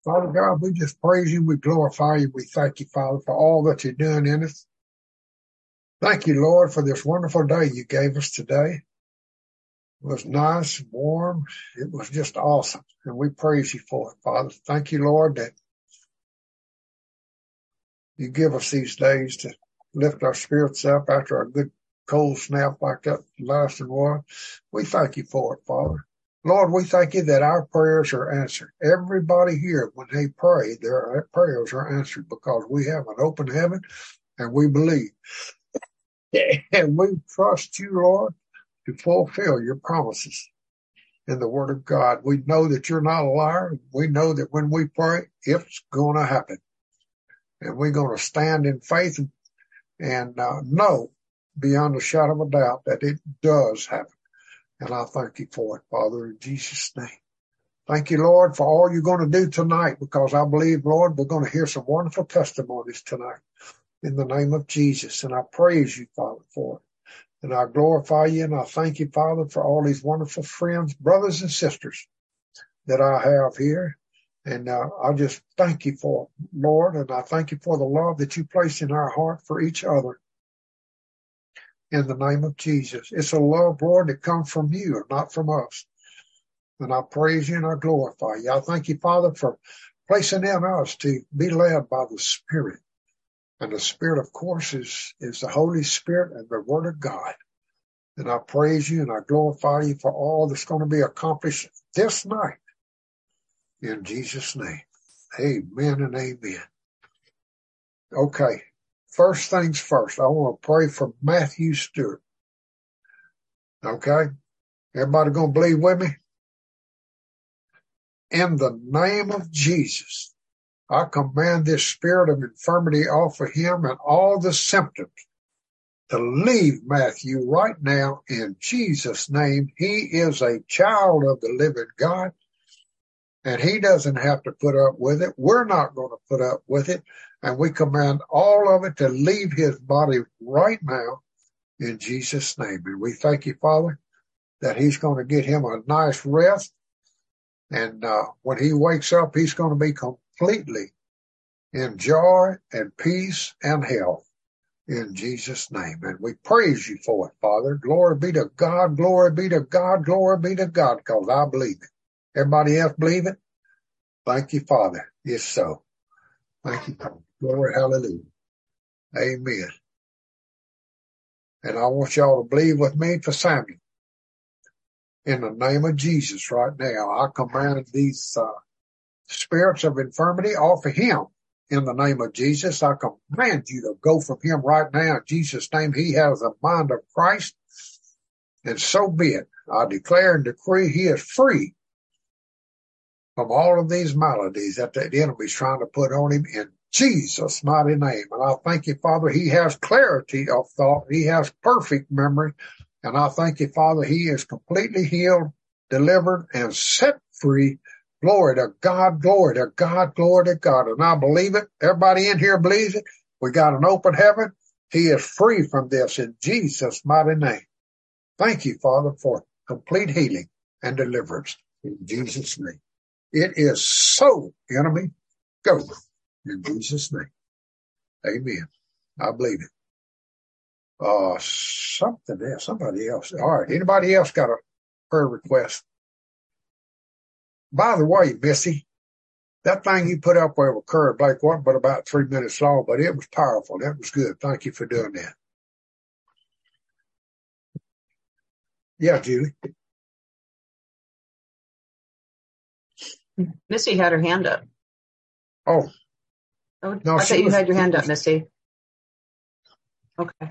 Father God, we just praise you, we glorify you, we thank you, Father, for all that you're doing in us. Thank you, Lord, for this wonderful day you gave us today. It was nice, warm. It was just awesome. And we praise you for it, Father. Thank you, Lord, that you give us these days to lift our spirits up after a good cold snap like that last one. We thank you for it, Father. Lord, we thank you that our prayers are answered. Everybody here, when they pray, their prayers are answered because we have an open heaven and we believe. And we trust you, Lord, to fulfill your promises in the Word of God. We know that you're not a liar. We know that when we pray, it's going to happen. And we're going to stand in faith and know beyond a shadow of a doubt that it does happen. And I thank you for it, Father, in Jesus' name. Thank you, Lord, for all you're going to do tonight, because I believe, Lord, we're going to hear some wonderful testimonies tonight in the name of Jesus. And I praise you, Father, for it. And I glorify you, and I thank you, Father, for all these wonderful friends, brothers and sisters that I have here. And I just thank you for it, Lord, and I thank you for the love that you place in our heart for each other. In the name of Jesus. It's a love, Lord, that comes from you and not from us. And I praise you and I glorify you. I thank you, Father, for placing in us to be led by the Spirit. And the Spirit, of course, is the Holy Spirit and the Word of God. And I praise you and I glorify you for all that's going to be accomplished this night. In Jesus' name. Amen and amen. Okay. First things first, I want to pray for Matthew Stewart. Okay? Everybody going to believe with me? In the name of Jesus, I command this spirit of infirmity off of him and all the symptoms to leave Matthew right now in Jesus' name. He is a child of the living God, and he doesn't have to put up with it. We're not going to put up with it. And we command all of it to leave his body right now in Jesus' name. And we thank you, Father, that he's going to get him a nice rest. And when he wakes up, he's going to be completely in joy and peace and health in Jesus' name. And we praise you for it, Father. Glory be to God, glory be to God, glory be to God, because I believe it. Everybody else believe it? Thank you, Father. It's so. Thank you, Father. Glory, hallelujah. Amen. And I want y'all to believe with me for Samuel. In the name of Jesus right now, I command these spirits of infirmity off of him. In the name of Jesus, I command you to go from him right now. In Jesus' name, he has the mind of Christ. And so be it. I declare and decree he is free from all of these maladies that the enemy's trying to put on him in Jesus' mighty name. And I thank you, Father, he has clarity of thought. He has perfect memory. And I thank you, Father, he is completely healed, delivered, and set free. Glory to God, glory to God, glory to God. And I believe it. Everybody in here believes it. We got an open heaven. He is free from this in Jesus' mighty name. Thank you, Father, for complete healing and deliverance in Jesus' name. It is so, enemy. Go in Jesus' name. Amen. I believe it. Somebody else. All right. Anybody else got a prayer request? By the way, Missy, that thing you put up there with Curry Blake wasn't but about 3 minutes long, but it was powerful. That was good. Thank you for doing that. Yeah, Julie. Missy had her hand up. Oh. No, I thought you had your hand up, Missy. Okay.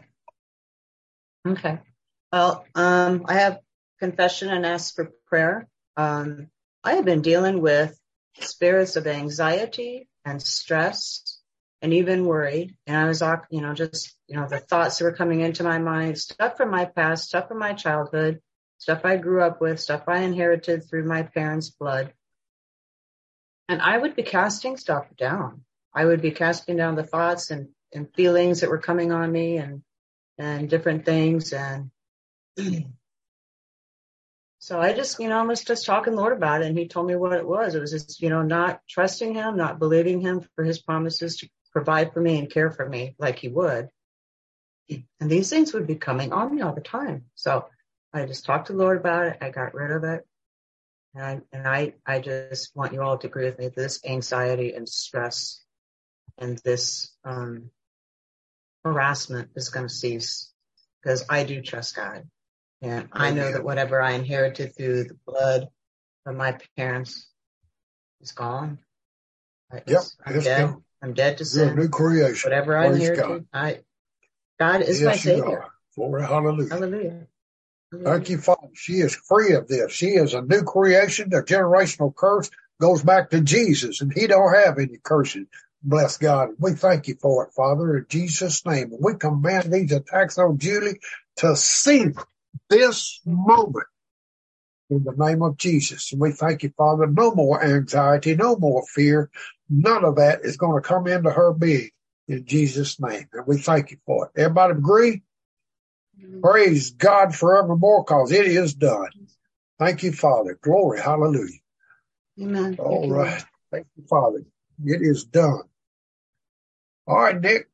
Well, I have confession and ask for prayer. I have been dealing with spirits of anxiety and stress and even worry. And I was, the thoughts that were coming into my mind, stuff from my past, stuff from my childhood, stuff I grew up with, stuff I inherited through my parents' blood. And I would be casting stuff down. I would be casting down the thoughts and feelings that were coming on me and different things. And So I just, was just talking to the Lord about it, and he told me what it was. It was just, not trusting him, not believing him for his promises to provide for me and care for me like he would. And these things would be coming on me all the time. So I just talked to the Lord about it. I got rid of it. And I just want you all to agree with me. This anxiety and stress and this harassment is going to cease, because I do trust God. And I know that whatever I inherited through the blood of my parents is gone. I'm dead. Gone. I'm dead to You're sin. a new creation. Whatever I inherited, God is my Savior. Glory, hallelujah. Hallelujah. Thank you, Father. She is free of this. She is a new creation. The generational curse goes back to Jesus, and he don't have any curses. Bless God. We thank you for it, Father, in Jesus' name. We command these attacks on Julie to cease this moment in the name of Jesus. And we thank you, Father. No more anxiety, no more fear. None of that is going to come into her being in Jesus' name. And we thank you for it. Everybody agree? Praise God forevermore, because it is done. Thank you, Father. Glory. Hallelujah. Amen. All right. Thank you, Father. It is done. All right, Nick.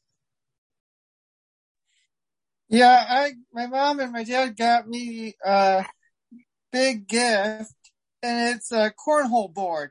Yeah, my mom and my dad got me a big gift, and it's a cornhole board.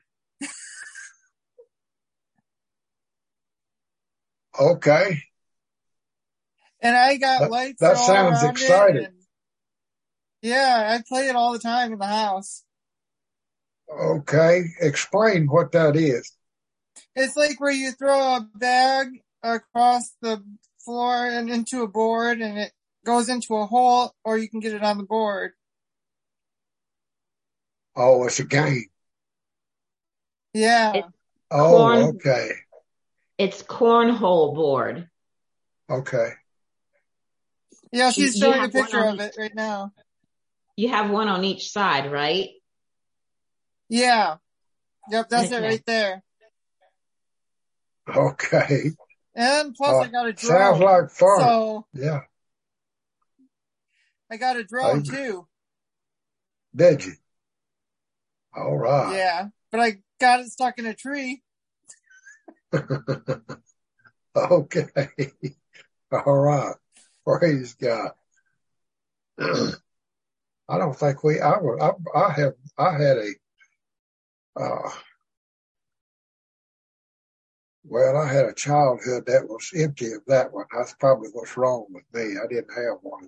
Okay. And I got lights that all sounds around exciting. it. And yeah, I play it all the time in the house. Okay. Explain what that is. It's like where you throw a bag across the floor and into a board, and it goes into a hole, or you can get it on the board. Oh, it's a game. Yeah. Okay. It's cornhole board. Okay. Yeah, she's showing a picture of it right now. You have one on each side, right? Yeah. Yep, that's it right there. Okay. And plus I got a drone. Sounds like fun. So yeah. I got a drone too. Did you? All right. Yeah, but I got it stuck in a tree. Okay. All right. Praise God. I don't think I had a childhood that was empty of that one. That's probably what's wrong with me. I didn't have one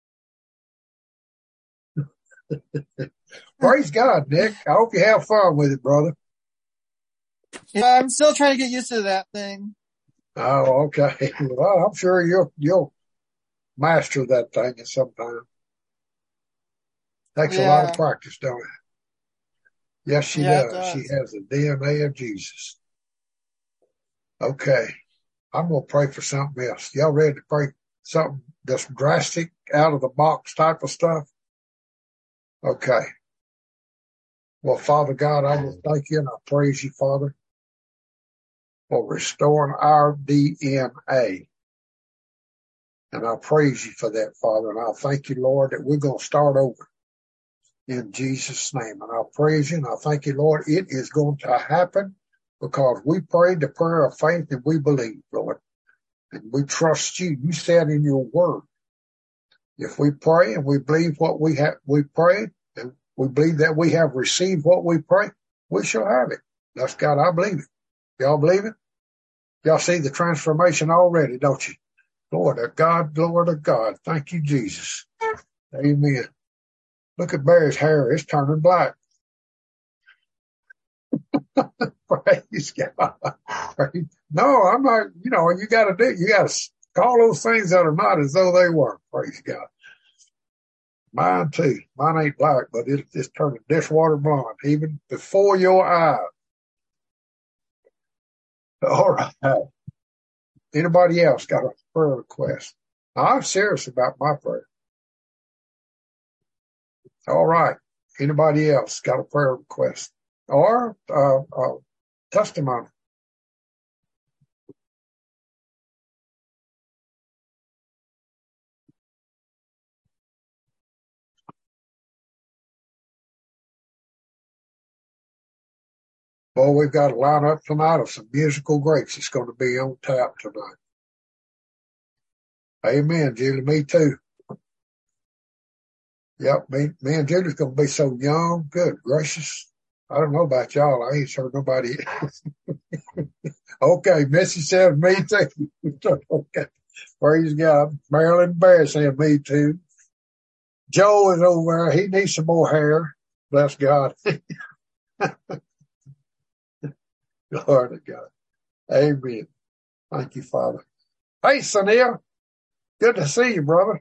of them. Praise God, Nick. I hope you have fun with it, brother. Yeah, I'm still trying to get used to that thing. Oh, okay. Well, I'm sure you'll master that thing at some time. Takes a lot of practice, don't it? Yes, she does. She has the DNA of Jesus. Okay. I'm going to pray for something else. Y'all ready to pray something that's drastic, out of the box type of stuff? Okay. Well, Father God, I will thank you and I praise you, Father, for restoring our DNA. And I praise you for that, Father. And I thank you, Lord, that we're going to start over in Jesus' name. And I praise you and I thank you, Lord. It is going to happen because we prayed the prayer of faith and we believe, Lord. And we trust you. You said in your word, if we pray and we believe what we prayed, and we believe that we have received what we pray, we shall have it. That's God. I believe it. Y'all believe it? Y'all see the transformation already, don't you? Lord of God, Lord of God. Thank you, Jesus. Amen. Look at Barry's hair. It's turning black. Praise God. No, I'm not, you got to call those things that are not as though they were. Praise God. Mine too. Mine ain't black, but it's turning dishwater blonde, even before your eyes. All right. Anybody else got a prayer request? I'm serious about my prayer. All right. Anybody else got a prayer request or testimony? Boy, we've got a lineup tonight of some musical greats that's going to be on tap tonight. Amen, Julie. Me too. Yep, me and Julie's going to be so young. Good gracious. I don't know about y'all. I ain't heard nobody else. Okay, Missy said me too. Okay, praise God. Marilyn Bear said me too. Joe is over there. He needs some more hair. Bless God. Glory to God. Amen. Thank you, Father. Hey, Sunil. Good to see you, brother.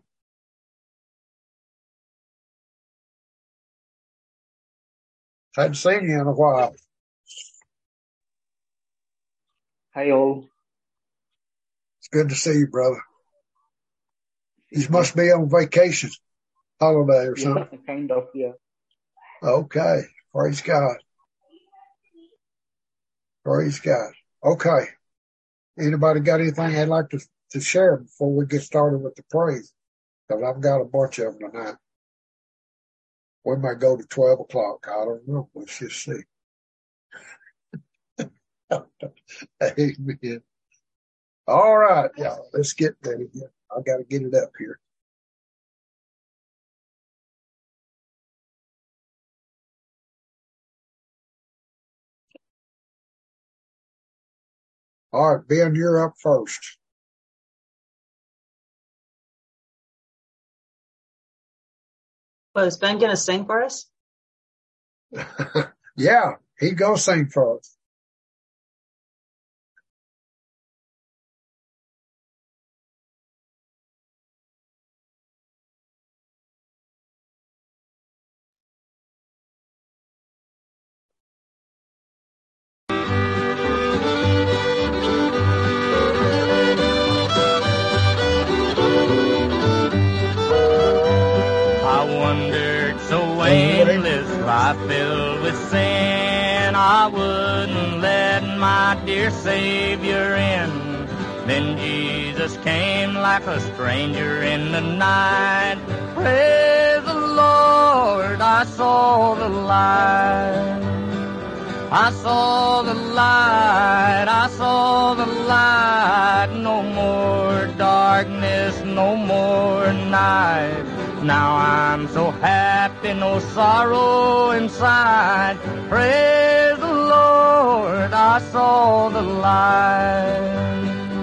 Hadn't seen you in a while. Hi all. It's good to see you, brother. You must be on vacation, holiday or something. Yeah, kind of, yeah. Okay. Praise God. Praise God. Okay. Anybody got anything they'd like to share before we get started with the praise? Because I've got a bunch of them tonight. We might go to 12 o'clock. I don't know. Let's just see. Amen. All right, y'all. Let's get ready here. I got to get it up here. All right, Ben, you're up first. Well, is Ben going to sing for us? Yeah, he goes sing for us. Life filled with sin, I wouldn't let my dear Savior in. Then Jesus came like a stranger in the night. Praise the Lord, I saw the light. I saw the light, I saw the light. No more darkness, no more night. Now I'm so happy, no sorrow inside. Praise the Lord, I saw the light.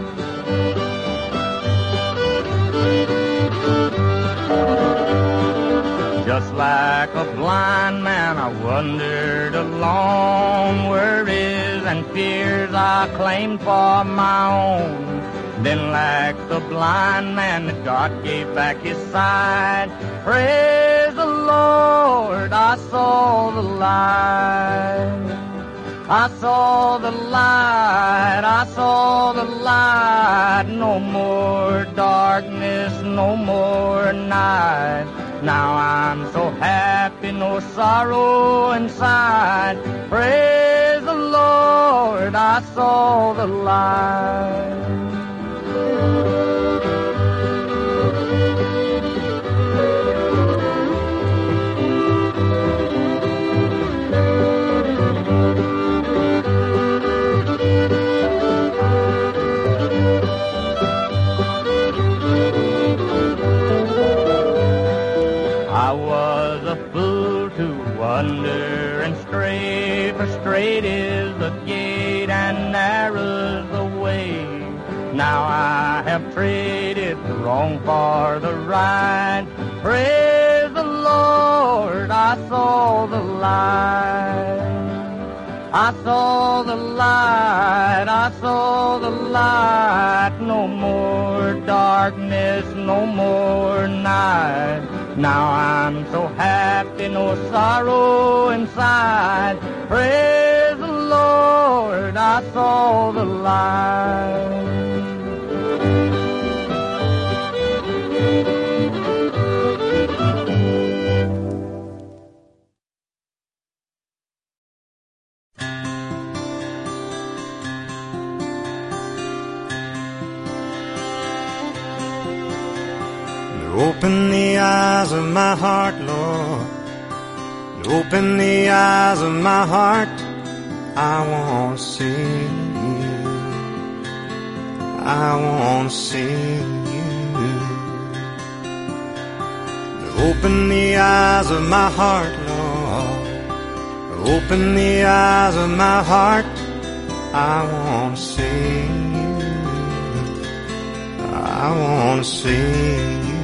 Just like a blind man, I wandered along, worries and fears I claimed for my own. Then like the blind man that God gave back his sight, praise the Lord, I saw the light. I saw the light, I saw the light. No more darkness, no more night. Now I'm so happy, no sorrow inside. Praise the Lord, I saw the light. I was a fool to wander and stray, for straight is the gate and narrow's the way. Now I have traded the wrong for the right. Praise the Lord, I saw the light. I saw the light, I saw the light. No more darkness, no more night. Now I'm so happy, no sorrow inside. Praise the Lord, I saw the light. Open the eyes of my heart, Lord. Open the eyes of my heart. I want to see you. I want to see you. Open the eyes of my heart, Lord. Open the eyes of my heart. I want to see you. I want to see you.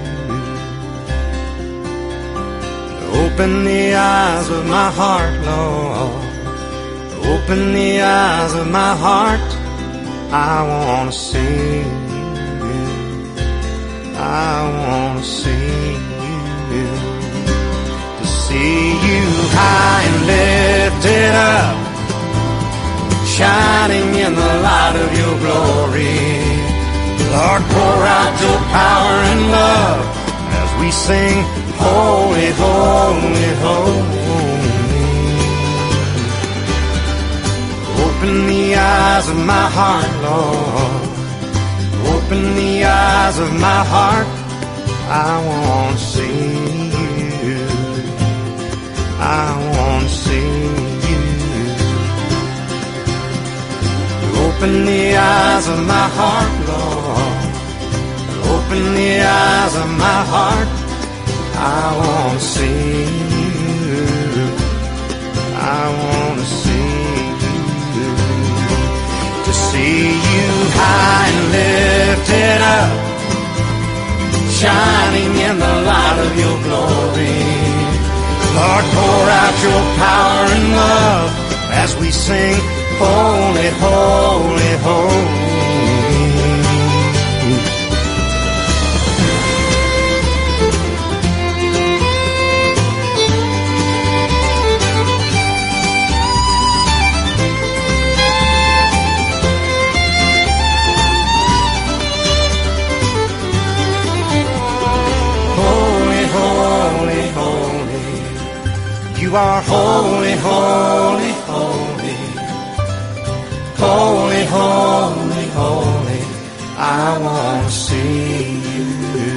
Open the eyes of my heart, Lord. Open the eyes of my heart. I want to see you. I want to see you. To see you high and lifted up, shining in the light of your glory. Lord, pour out your power and love as we sing, holy, holy, holy. Open the eyes of my heart, Lord. Open the eyes of my heart. I want to see you. I want to see you. Open the eyes of my heart, Lord. Open the eyes of my heart. I want to see you. I want to see you. To see you high and lifted up, shining in the light of your glory. Lord, pour out your power and love as we sing, holy, holy, holy. You are holy, holy, holy. Holy, holy, holy. I want to see you.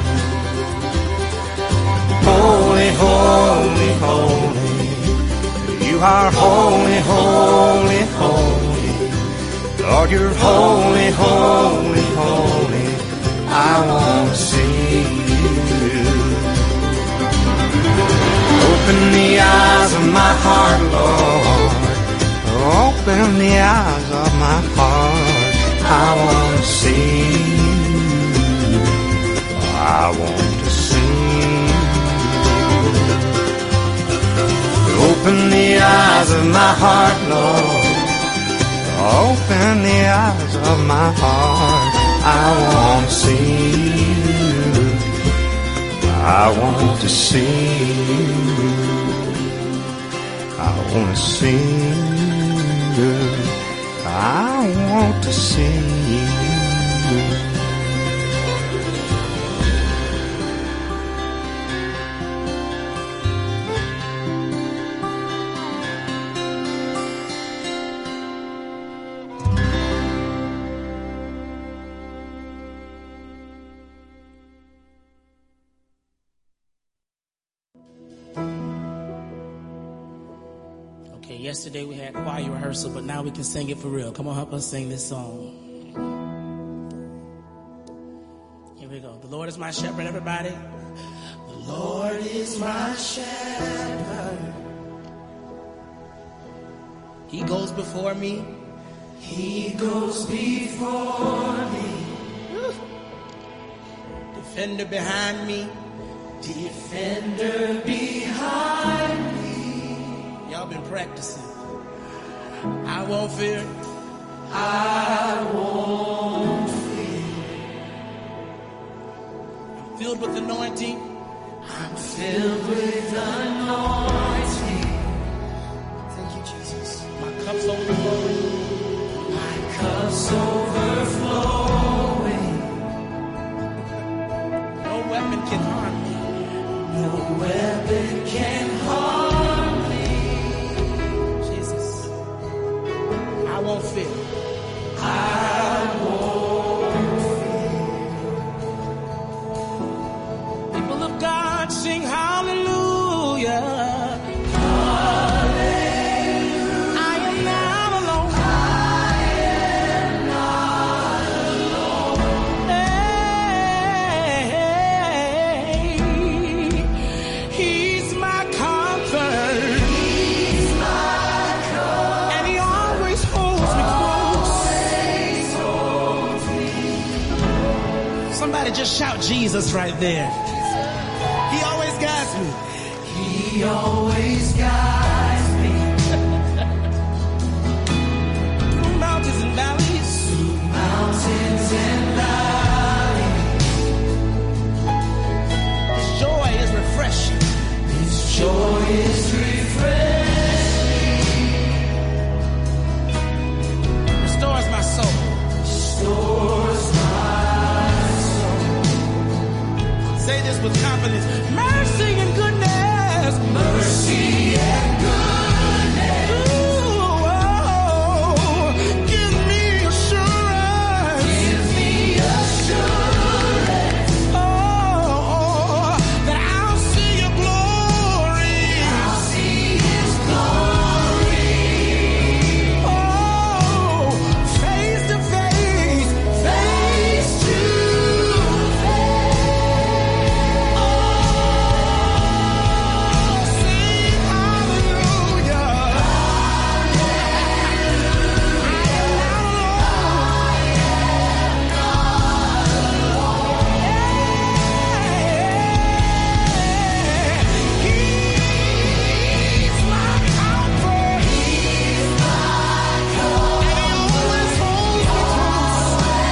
Holy, holy, holy. You are holy, holy, holy. Lord, you're holy, holy, holy. I want to see you. Open the eyes of my heart, Lord. Open the eyes of my heart. I want to see you. I want to see you. Open the eyes of my heart, Lord. Open the eyes of my heart. I want to see you. I want to see you. I want to see you. I want to see you. Yesterday we had choir rehearsal, but now we can sing it for real. Come on, help us sing this song. Here we go. The Lord is my shepherd, everybody. The Lord is my shepherd. He goes before me. He goes before me. Defender behind me. Defender behind me. Y'all been practicing. I won't fear. I won't fear. I'm filled with anointing. I'm filled with anointing. Thank you, Jesus. My cup's overflowing. My cup's overflowing. No weapon can harm me. No weapon can harm me. I won't fear. I won't fear. People of God sing hallelujah. Hallelujah. I am now just shout Jesus right there. He always guides me. He always guides me. Through mountains and valleys. Through mountains and valleys. His joy is refreshing. His joy is refreshing. Restores my soul. Restores my soul. Say this with confidence. Mercy and goodness. Mercy and goodness. Ooh, oh, give me assurance. Give me assurance. Oh, that I'll see your glory. I'll see his glory. Oh, face to face. Face to face. Sing hallelujah. He's my comfort. He's my comfort. And he always holds me close.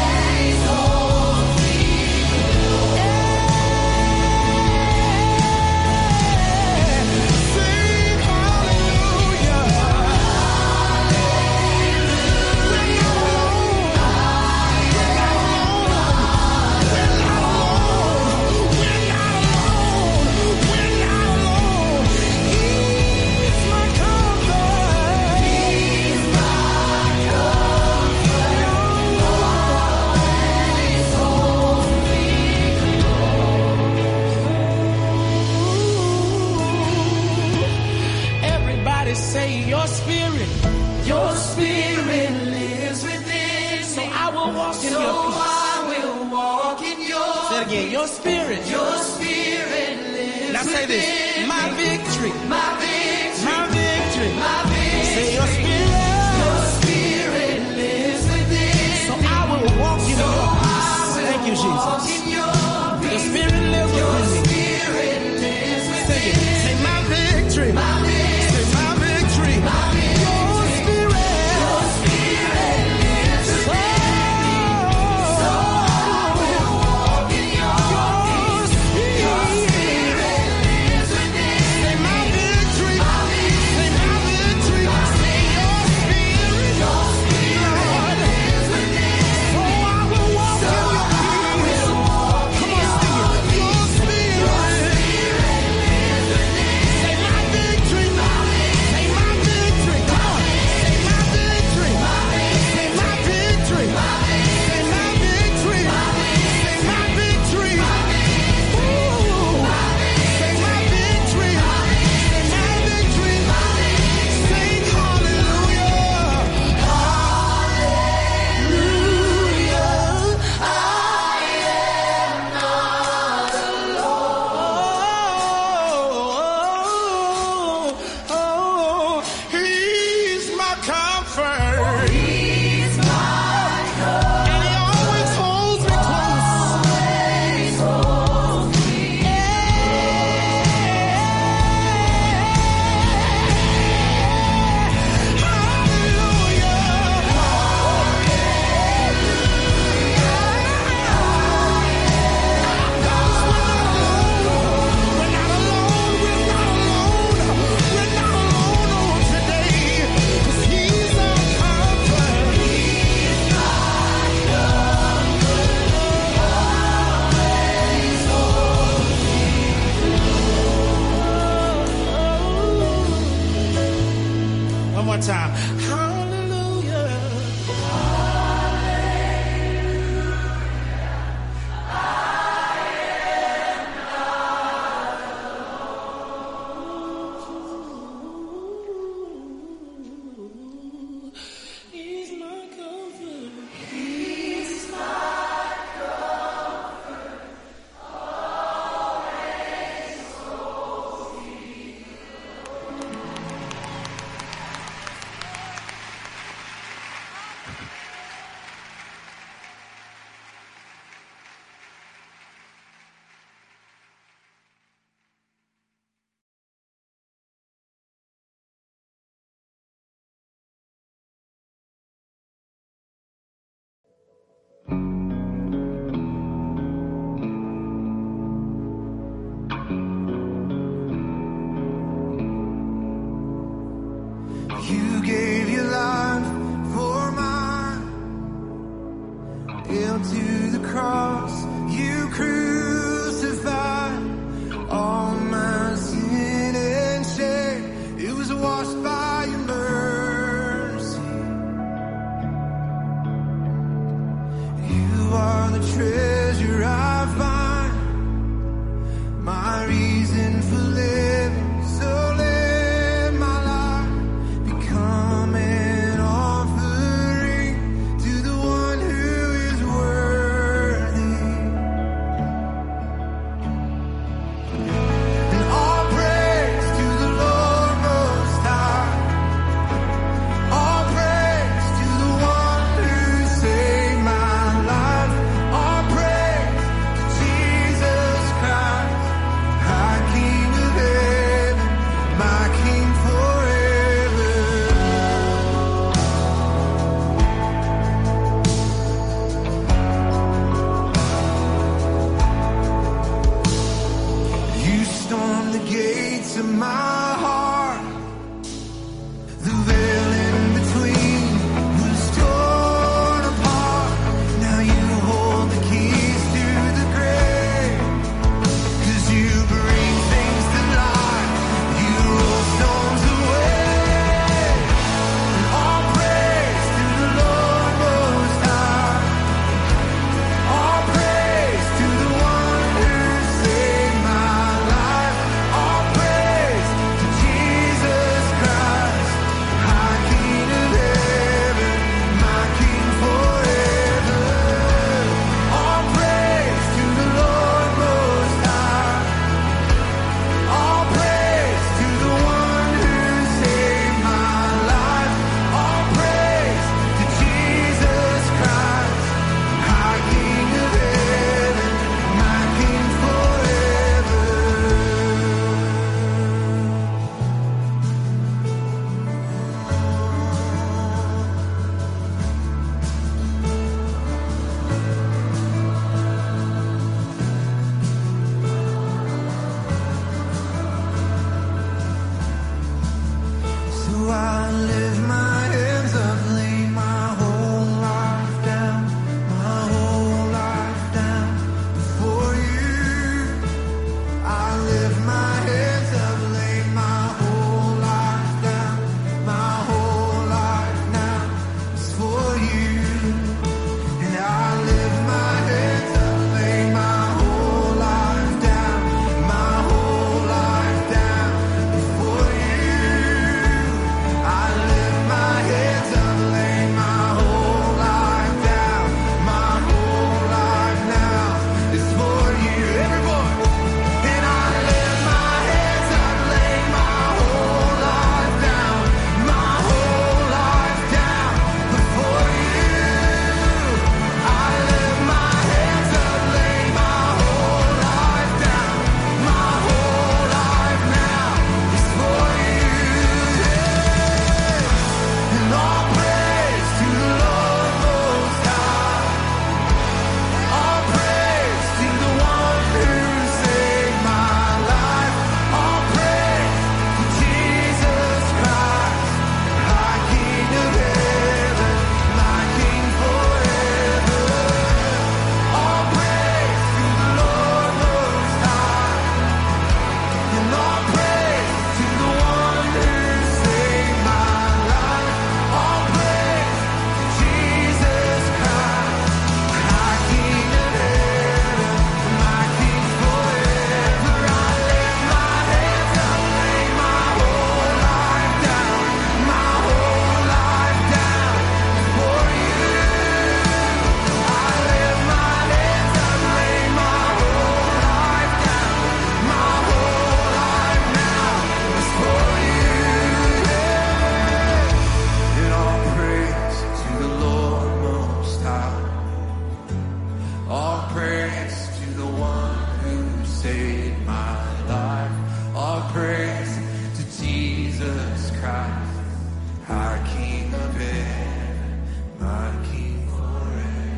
Sing hallelujah. We're not alone. We're not alone. We're not alone. We're not alone. We're not alone. He's my comfort. He's my Everybody say your spirit lives within. So I will walk in your peace. I will walk in your Say it again. Your spirit lives. Now say this. My victory. My victory. My victory. My victory. Say your spirit lives within. So I will walk in your peace. Thank you, Jesus. Your spirit lives within me. Say it. Say my victory. My victory. Say my victory. My victory. Your spirit lives within me. So I will walk in your spirit lives within me. Say my victory. My victory. Say my victory. Say your spirit. Lord, lives within me. So I will walk in your peace. Come on, sing it. Your spirit lives within me. Say my victory. Say my victory. Come on. Say my victory. Say my victory. Say my victory. Say my victory. Ooh. Say my victory. Say my victory. Sing hallelujah. Hallelujah. I am not alone. Oh, he's my comfort. He's my comfort. And he always holds me close. Always holds me. One more time. Hallelujah. He's my comfort. He's my comfort. Always. You gave your life for mine. Nailed to the cross, you crucified all my sin and shame. It was washed by your mercy. You are the treasure I find, my reason for living. So let my life become an offering to the one who is worthy. And all praise to the Lord Most High. All praise to the one who saved my life. All praise to Jesus Christ, our King of heaven, my King forever. You stormed the gates of my heart. The veil in between was torn apart. Now you hold the keys to the grave. 'Cause you bring things to life. You roll stones away. And all praise to the Lord Most High. All praise to the one who saved my life. All praise to Jesus Christ, our King of heaven, my King forever. All praise to the Lord Most High. All praise to the one who saved my life. All praise to Jesus Christ, our King of heaven, my King forever. So I lift my hands up, lay my whole life down, my whole life down before you. I lift my hands up, lay my whole life down, my whole life now is for you. And I lift my hands up, lay my whole life down, my whole life down before you. I lift my hands up, lay my whole life down, my whole life now is for you. Everyone. And I lift my hands up, lay my whole life down, my whole life down before you. I lift my hands up, lay my whole life down, my whole life now is for you. And all praise to the Lord Most High. All praise to the one who saved my life. All praise to Jesus Christ, our King of heaven, my King forever. All praise to the Lord Most High. And all praise to the one who saved my life. All praise to Jesus Christ, our King of heaven, my King forever. I lift my hands up, lay my whole life down, my whole life down for you. I lift my hands up, lay my whole life down, my whole life now is for you. And all praise to the Lord Most High. All praise to the one who saved my life. All praise to Jesus Christ, our King of heaven, my King forever.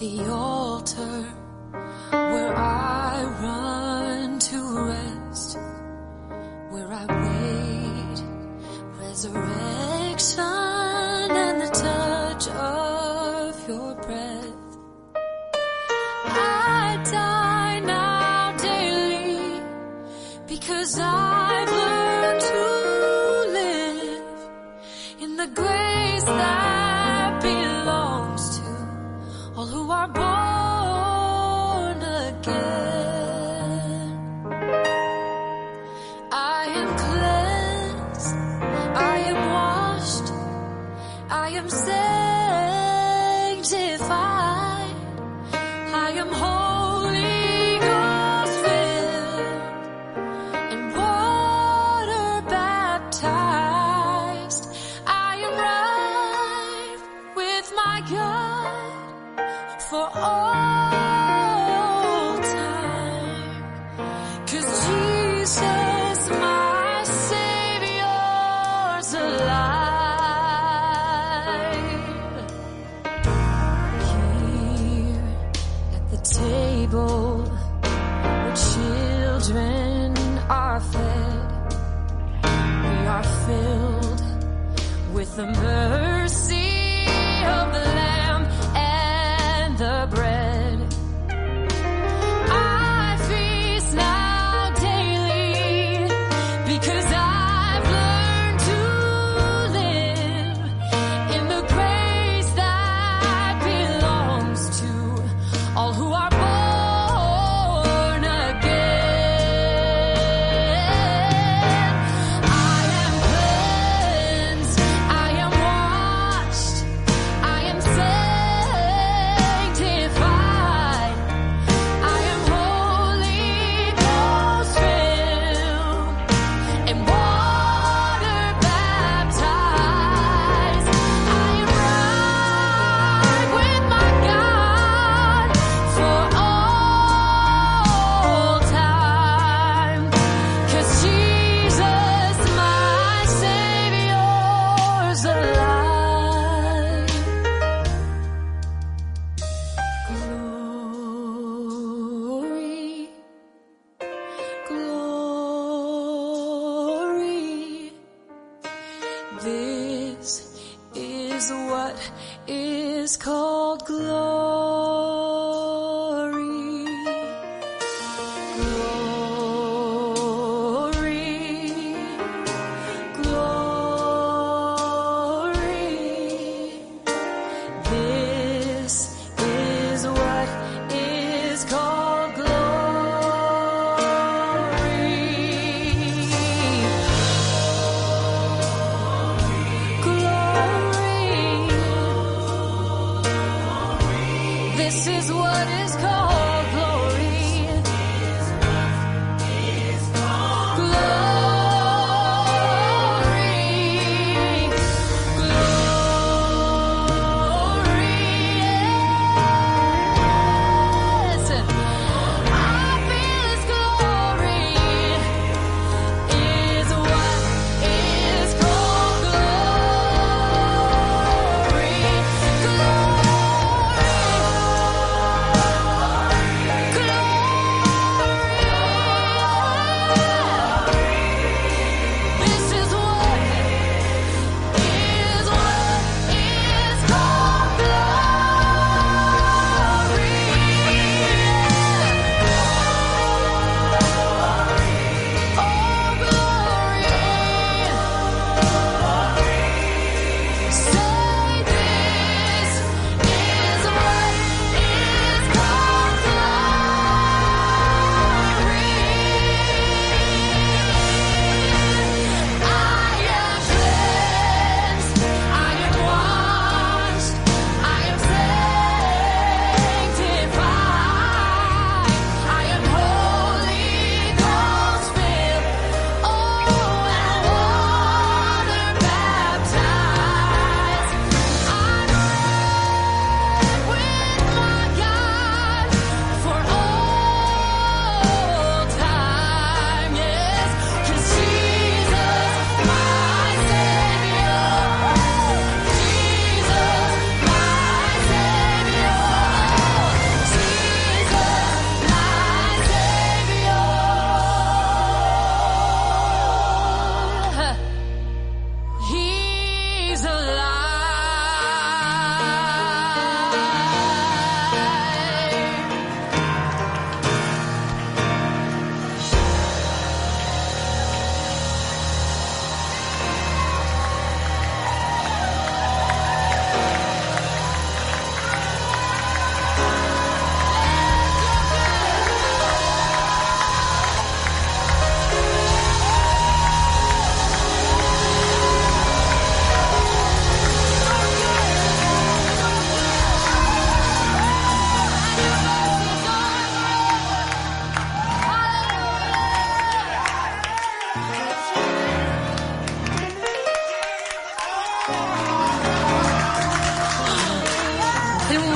the altar where I run to rest, where I wait resurrection and the touch of your breath. I die now daily because I've learned to live in the grace that belongs to all who are born again. I am cleansed, I am washed, I am sanctified, I am Holy Ghost filled and water baptized. I am right with my God for all time, 'cause Jesus, my Savior's alive. Here at the table where children are fed, we are filled with the mercy of the Lamb and the bread. I feast now daily because I've learned to live in the grace that belongs to all who are born again. I am cleansed, I am washed, I am sanctified, I am Holy Ghost filled and water baptized. I am right with my God for all time, 'cause Jesus, my Savior's alive. Glory, glory, this is what is called glory. Glory, glory, this is what is called glory. Glory, this is what is called glory.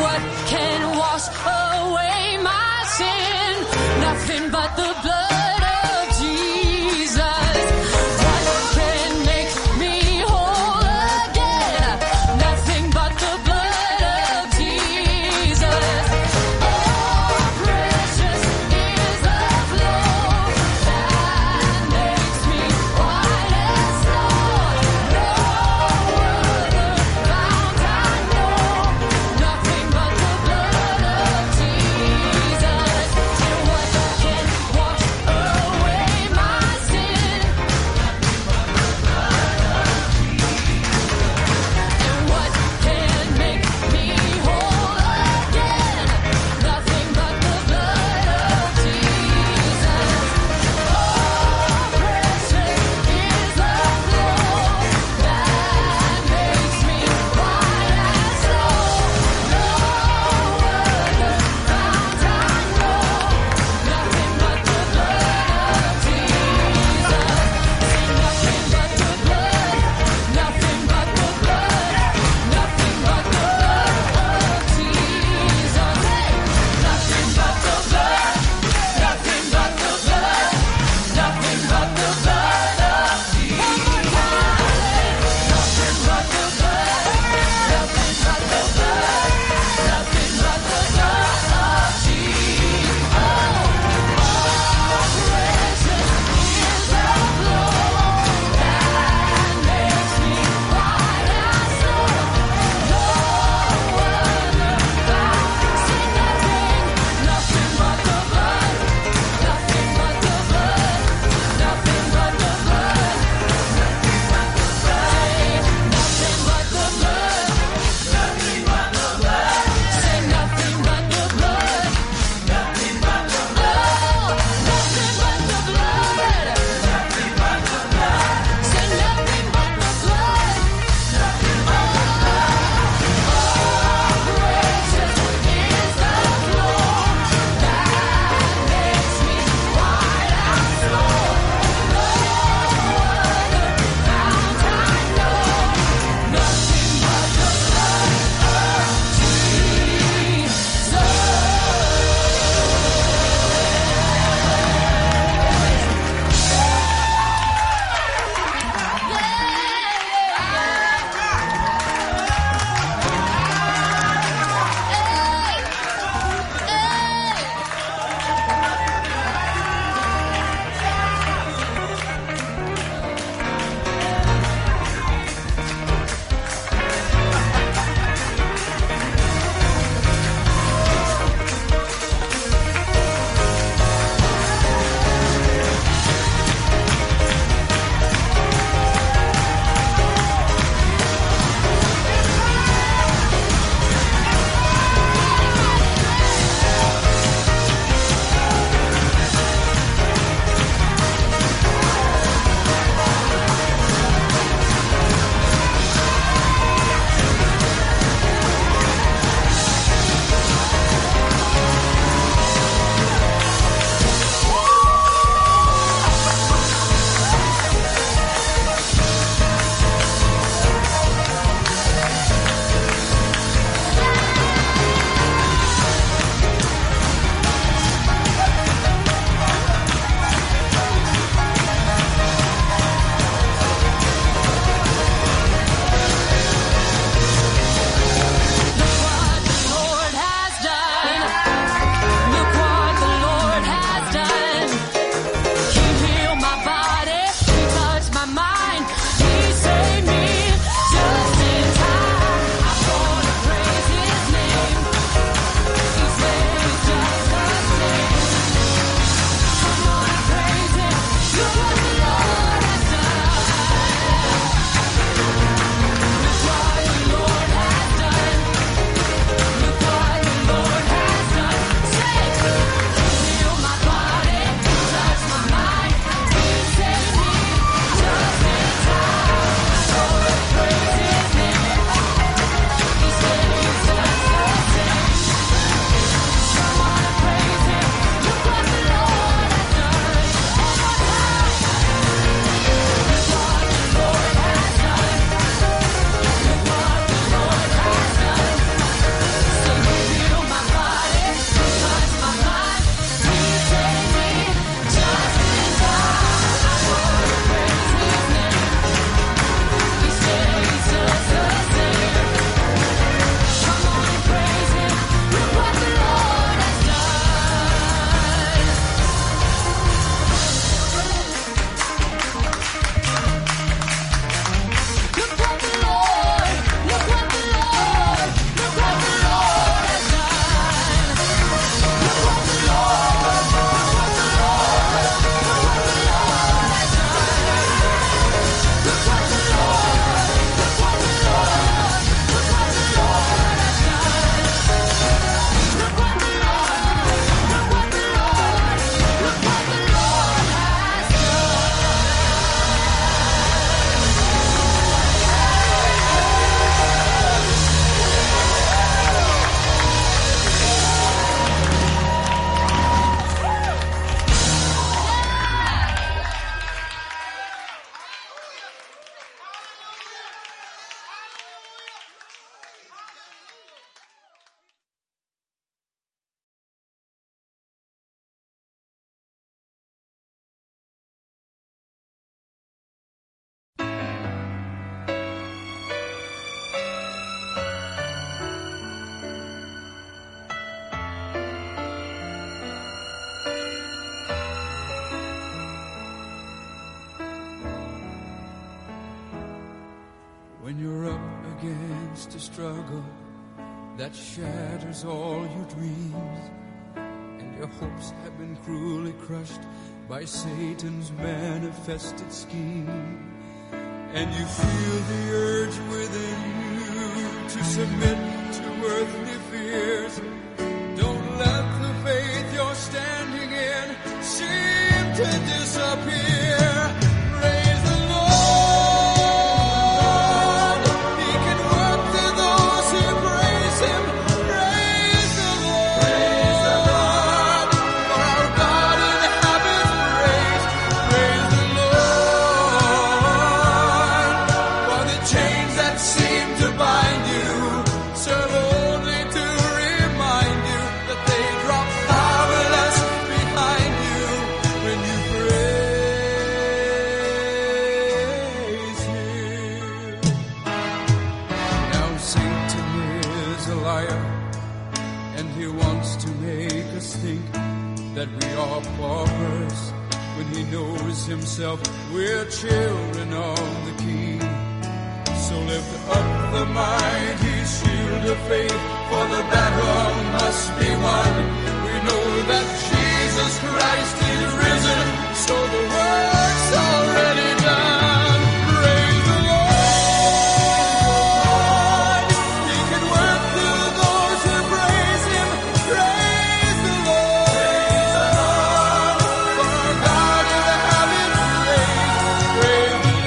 What can wash away my sin? Nothing but the blood of Jesus. What can make me whole again? Nothing but the blood of Jesus. Oh, precious is the flow that makes me white as snow. No other fount I know. Nothing but the blood faced a struggle that shatters all your dreams, and your hopes have been cruelly crushed by Satan's manifested scheme, and you feel the urge within you to submit to earthly fears. Don't let the faith you're standing in seem to disappear. Praise the Lord. He can work through those who praise Him. Praise the Lord. Praise the Lord. For our God inhabits praise. Praise the Lord. For the chains that seem to bind you serve only to remind you that they drop powerless behind you when you praise Him. Now Satan is a liar, and he wants to make us think that we are paupers when he knows himself we're children of the King. So lift up the mighty shield of faith, for the battle must be won. We know that Jesus Christ is risen, so the work's already done. Praise the Lord. He can work through those who praise Him. Praise the Lord. For our God inhabits praise. Praise the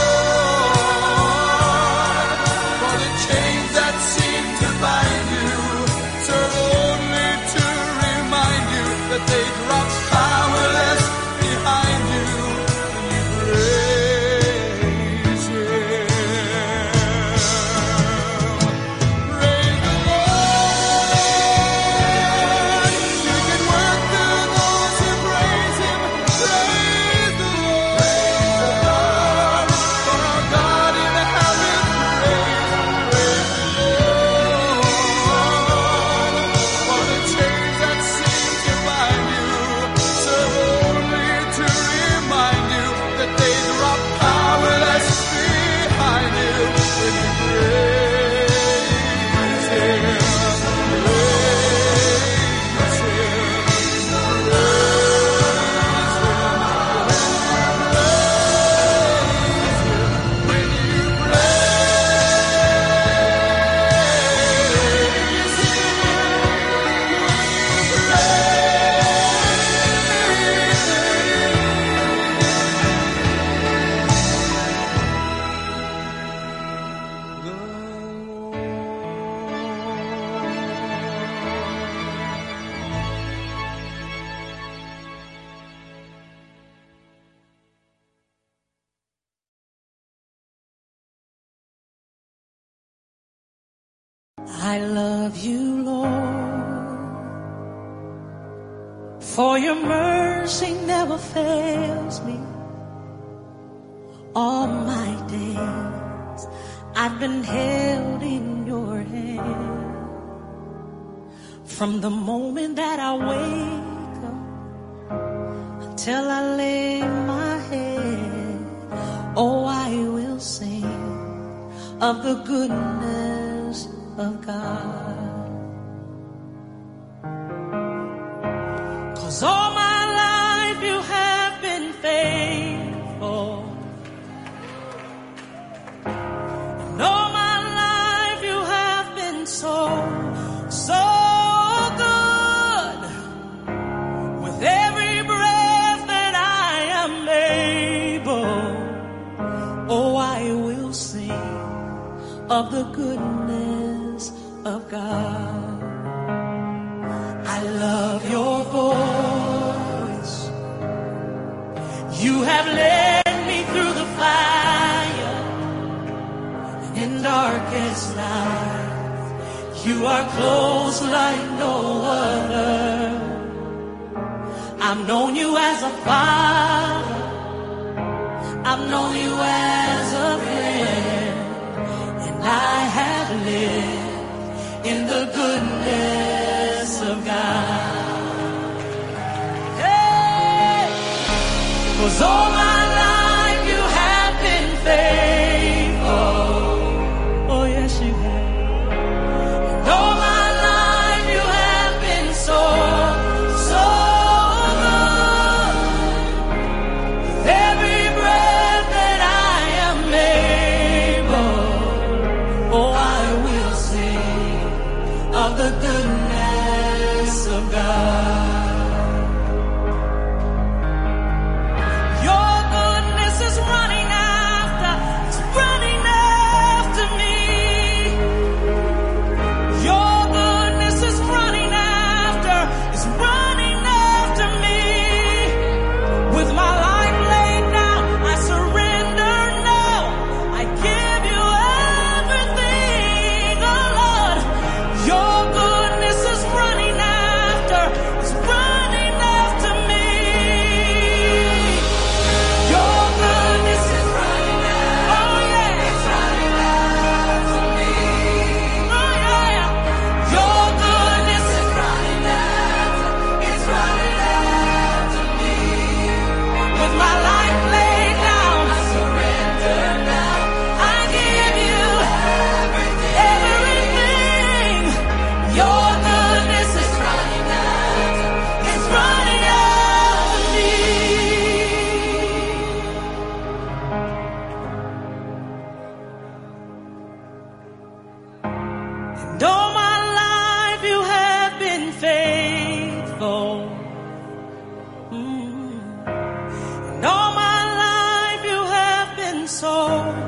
Lord. For the chains that seem to bind you serve only to remind you that they drop powerless behind you when you praise Him. Praise the Lord. You can work through those who praise Him. Praise the Lord. For our God inhabits praise. Praise the Lord. For the chains that seem to bind you serve only to remind you that they drop powerless behind you when you praise Him. Praise Him. When you I love you, Lord, for your mercy never fails me. All my days I've been held in your hand. From the moment that I wake up until I lay my head, oh, I will sing of the goodness of God. 'Cause all my life you have been faithful, and all my life you have been so, so good. With every breath that I am able, oh, I will sing of the goodness of God. I love your voice. You have led me through the fire in darkest night. You are close like no other. I've known you as a father. I've known you as a friend. I have lived in the goodness of God. Hey! 'Cause all my life you have been faithful. Oh, yes, you have. the goodness of God. Your goodness is running after me. Your goodness is running after me. With my life laid down, I surrender now. I give you everything, oh Lord. Your goodness is running after me. Your goodness is running after, oh yeah, it's running after me. Oh yeah, your goodness is running after, it's running after me. With my life laid down, I surrender now. I give you everything. Your goodness is running after, it's running after me. And all my life you have been faithful. And all my life you have been so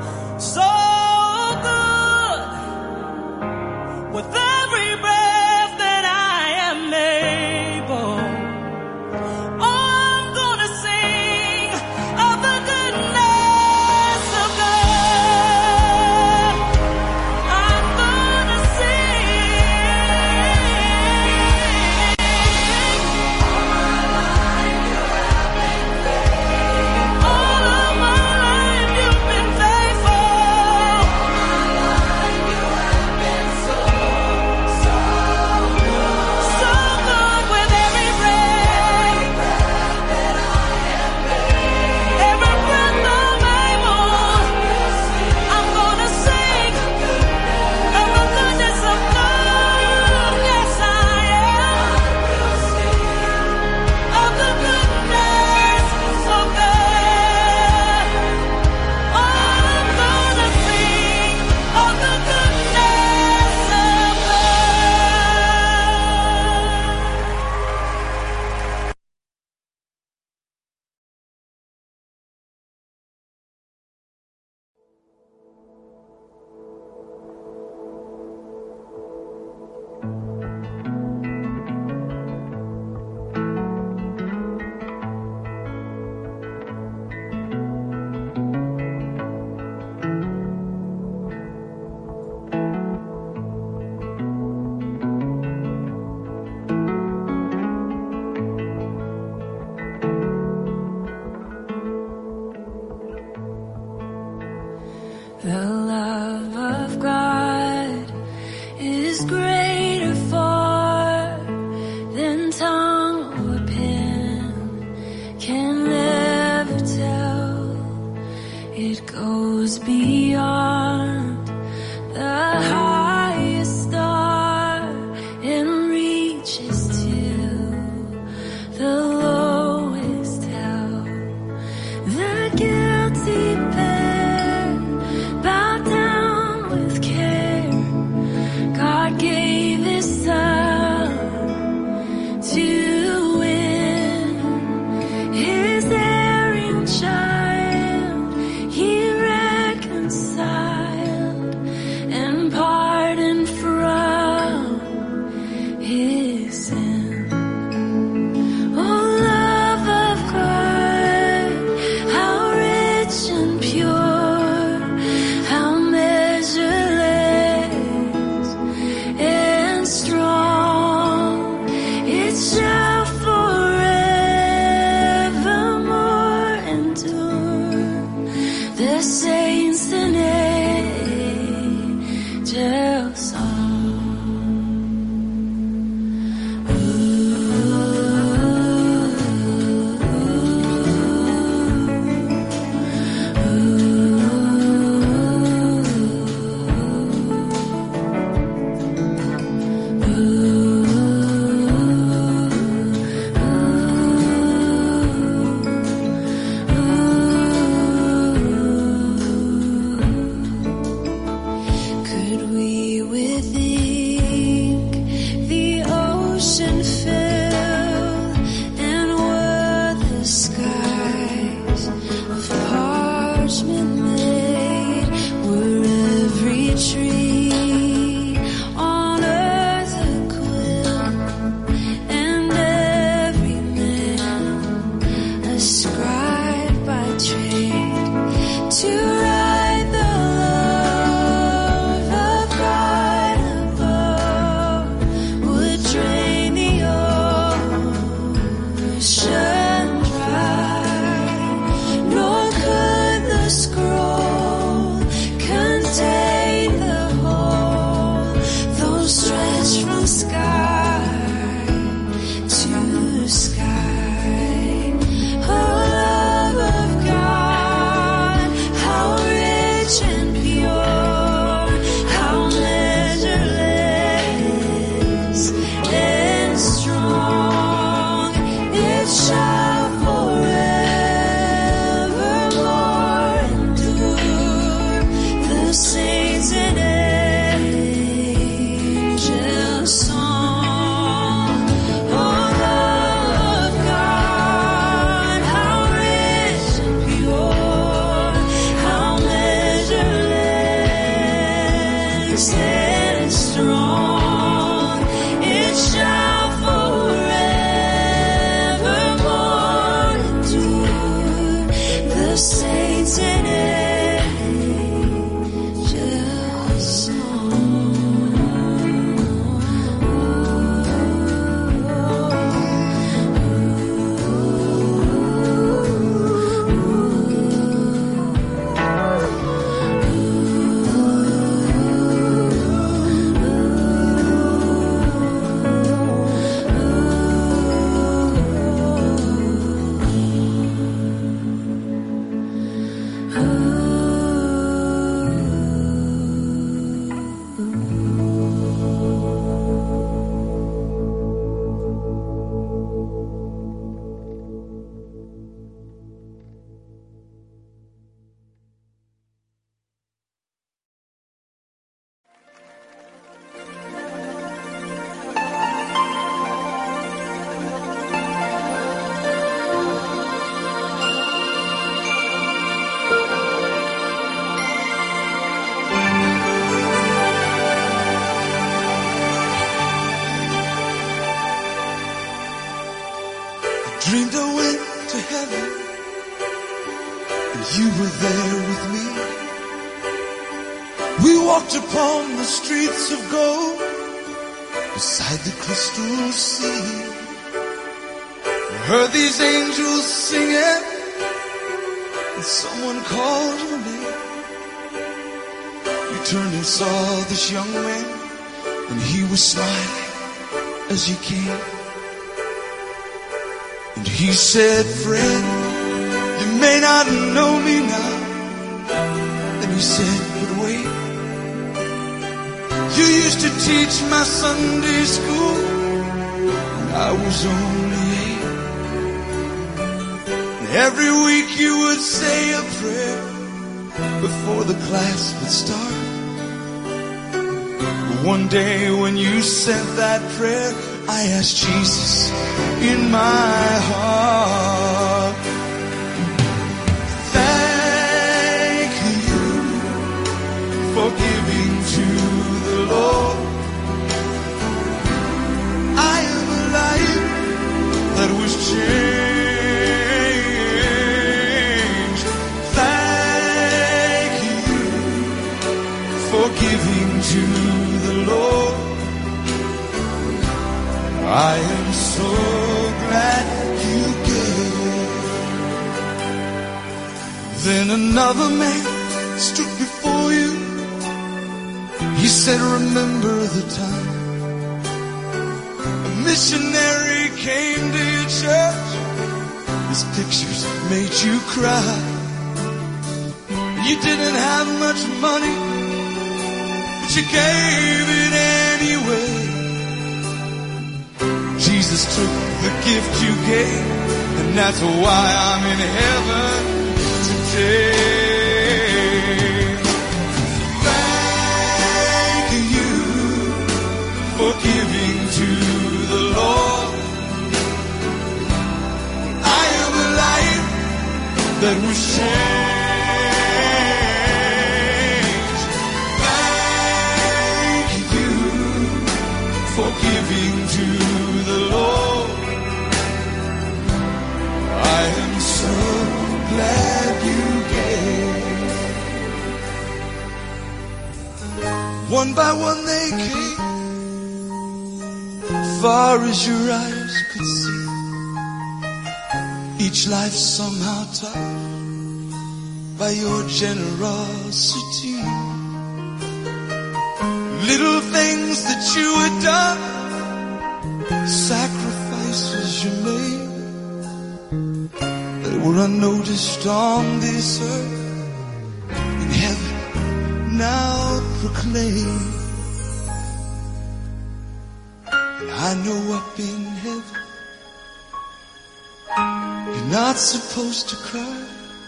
good. With every breath that I am able, I'm gonna sing of the goodness of God. I'm gonna sing. All of my life you've been faithful. So good with every breath. Every breath I'm able, I'm gonna sing of the goodness of God. Yes, I am. Of the goodness of God. I'm gonna sing of the goodness of God. The love of God is greater far than tongue or pen can ever tell. It goes beyond the highest star and reaches to the lowest hell. The guilty pair bow down with care. God gave His Son to win His erring child. He reconciled and pardoned from His sin. Oh, love of God, how rich and pure, how measureless and strong. It shall forevermore endure. The saints and angels song. Could we within is strong, it shall forevermore endure. The saints and angels dreamed I went to heaven and you were there with me. We walked upon the streets of gold beside the crystal sea. I heard these angels singing and someone called your name. You turned and saw this young man and he was smiling as he came. And he said, friend, you may not know me now. And he said, but wait, you used to teach my Sunday school when I was only 8. And every week you would say a prayer before the class would start. But one day when you said that prayer, I asked Jesus in my heart. Thank you for giving to the Lord. I am a life that was changed. Thank you for giving to the Lord. I am so glad you gave. Then another man stood before you. He said, remember the time a missionary came to your church. His pictures made you cry. You didn't have much money, but you gave it anyway. Jesus took the gift you gave, and that's why I'm in heaven today. Thank you for giving to the Lord. I am a life that was changed. Thank you for giving to the Lord. I am so glad you gave. One by one they came, far as your eyes could see. Each life somehow touched by your generosity. Little things that you had done, sacrifices you made, that were unnoticed on this earth, in heaven now proclaim. And I know up in heaven you're not supposed to cry.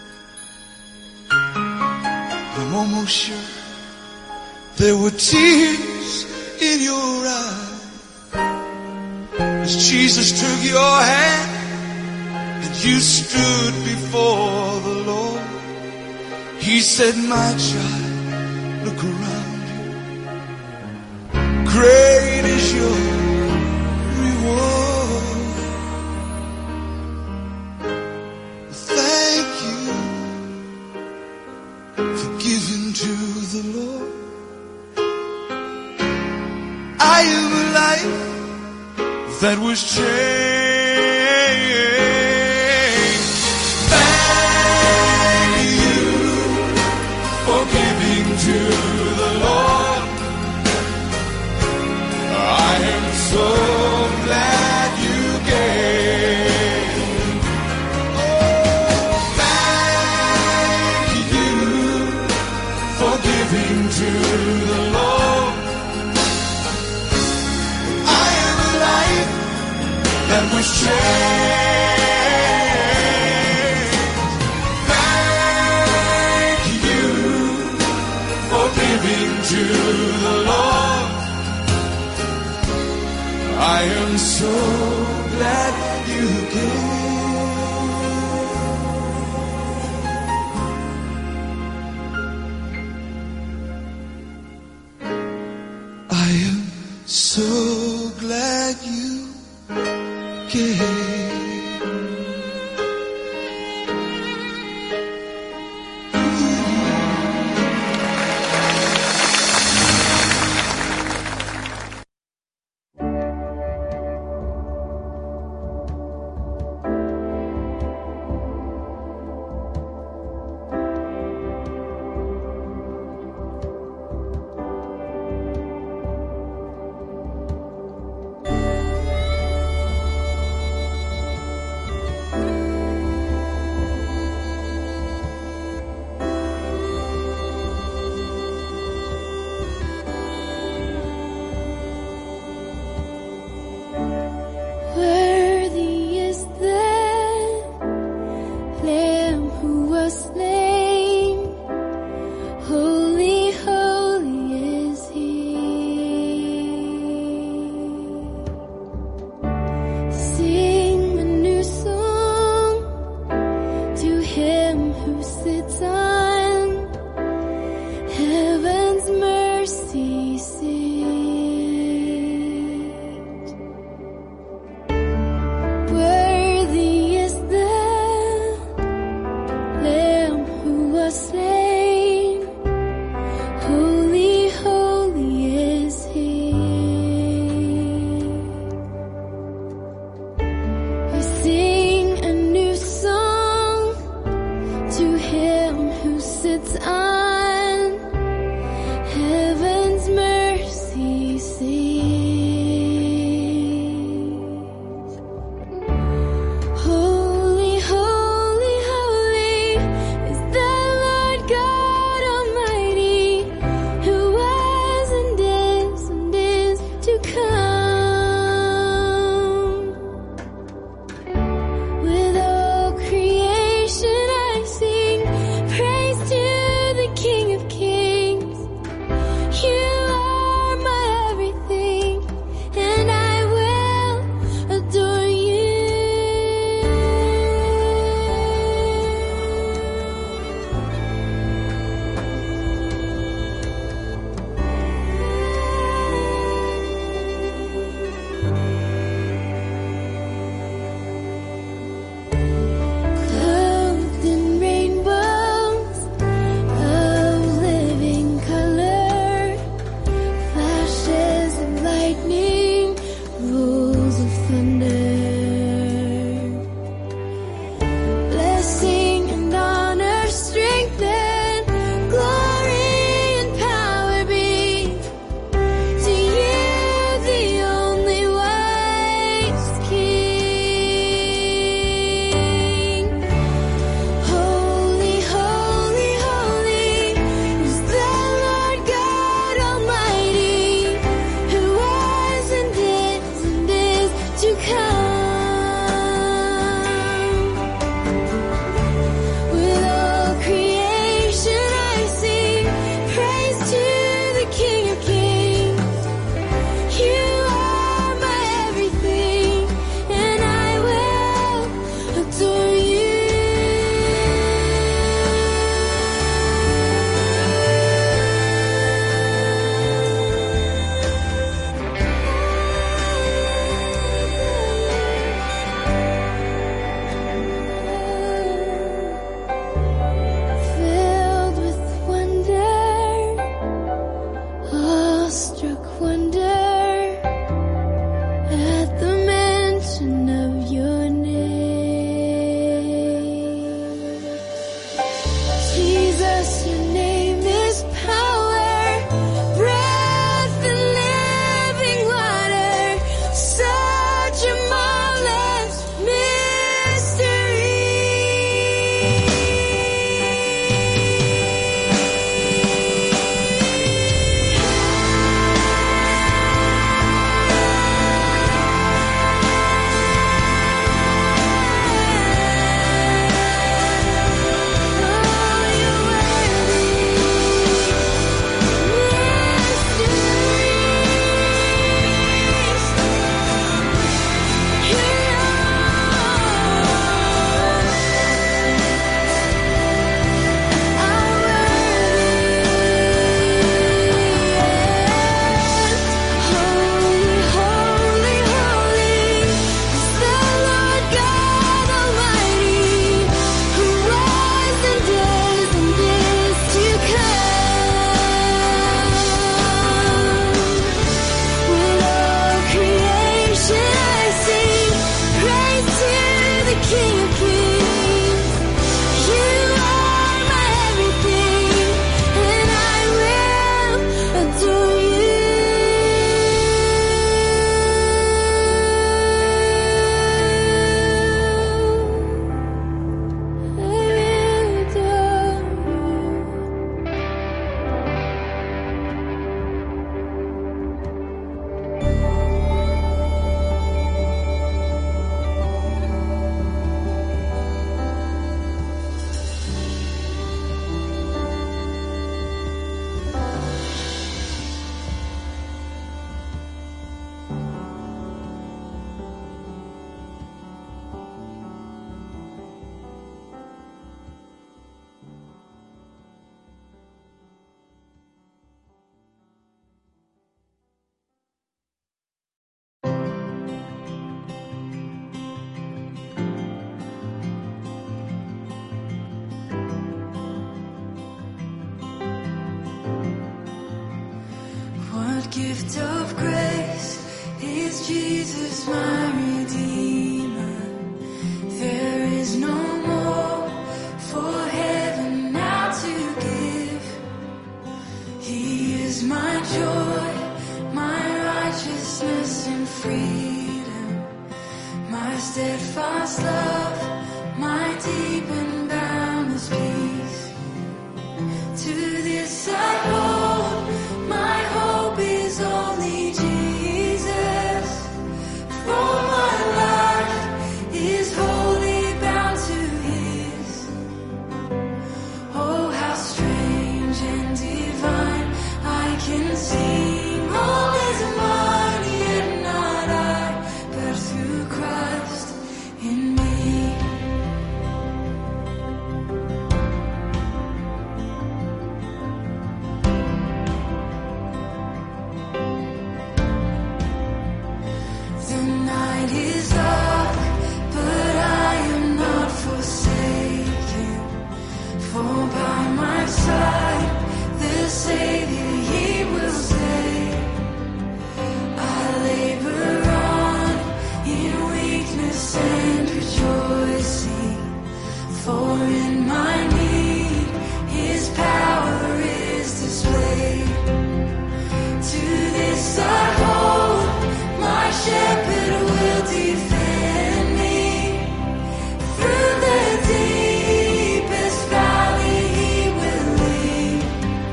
I'm almost sure there were tears in your eyes as Jesus took your hand and you stood before the Lord. He said, my child, look around you. great is your reward. Thank you for giving to the Lord. I am a life that was changed. Thank you for giving to the Lord. I am so glad you gave. Oh, thank you for giving to the Lord. I am a life that was changed. Thank you for giving to the Lord. I am so glad you gave. I am so glad you gave. gift of grace is Jesus my Redeemer. There is no more for heaven now to give. He is my joy, my righteousness and freedom, my steadfast love, my deep and boundless peace. To this I hold, my hope is only Jesus. For my life is wholly bound to His. Oh, how strange and divine, I can sing all is mine, yet not I, but through Christ in me. The night is dark, but I am not forsaken. For by my side, the Savior, He will stay. I labor on in weakness and rejoicing, for in my need, His power is displayed. To this I hold, my shepherd will defend me. Through the deepest valley He will lead.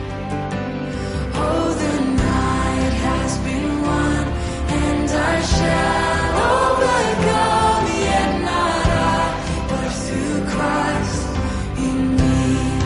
Oh, the night has been won, and I shall overcome, yet not I, but through Christ in me.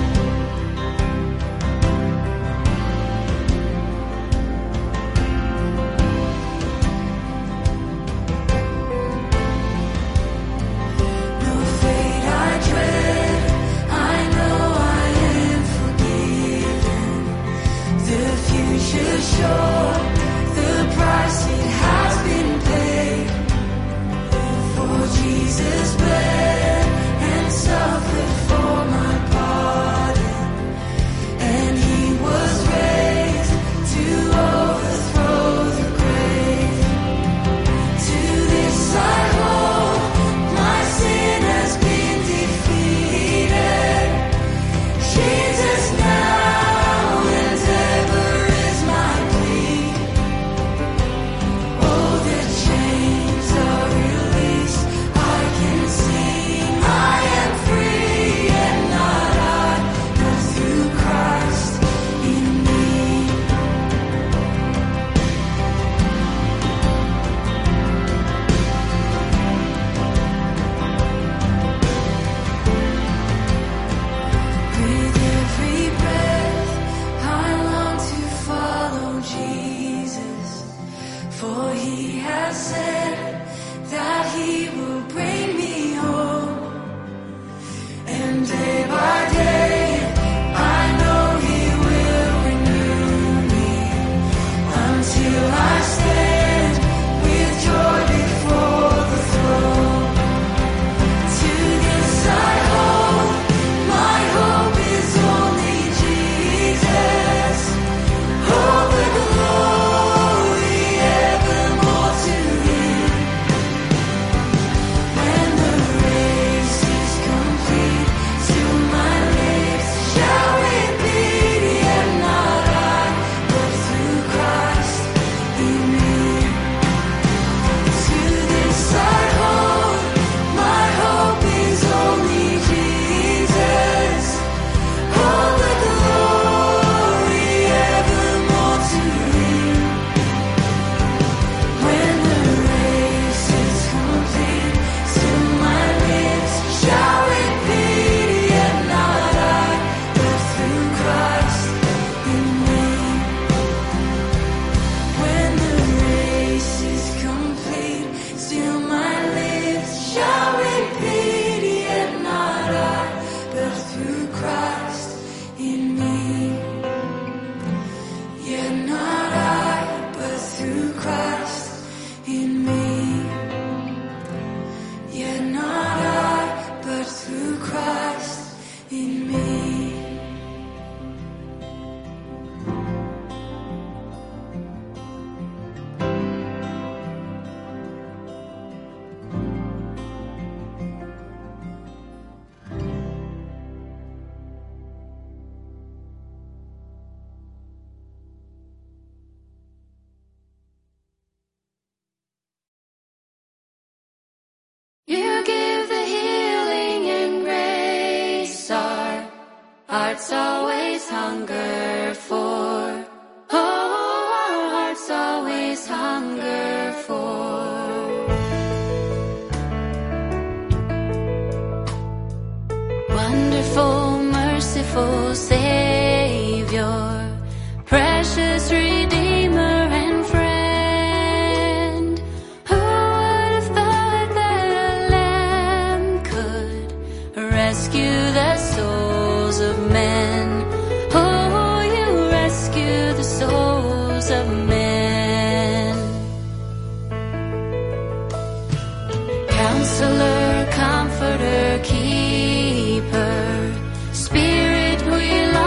No fate I dread, I know I am forgiven. The future sure, the price it has been paid. For Jesus bled and suffered for my pardon, and He was raised to overthrow the grave. To this I hold, my sin has been defeated. Jesus now and ever is my plea. Oh, the chains are released, I can sing, I am free, and not I, but through Christ in me. With every breath, I long to follow Jesus, for He has said that He will bring me home. And day by day, I know He will renew me, until I stand with joy before the throne. To this I hold, my hope is only Jesus. All the glory evermore to Him. When the race is complete, till my hearts always hunger for. Oh, our hearts always hunger for. Wonderful, merciful Savior, precious Redeemer and friend, who would have thought that a lamb could rescue the souls of men? Oh, you rescue the souls of men. Counselor, Comforter, Keeper, Spirit, we love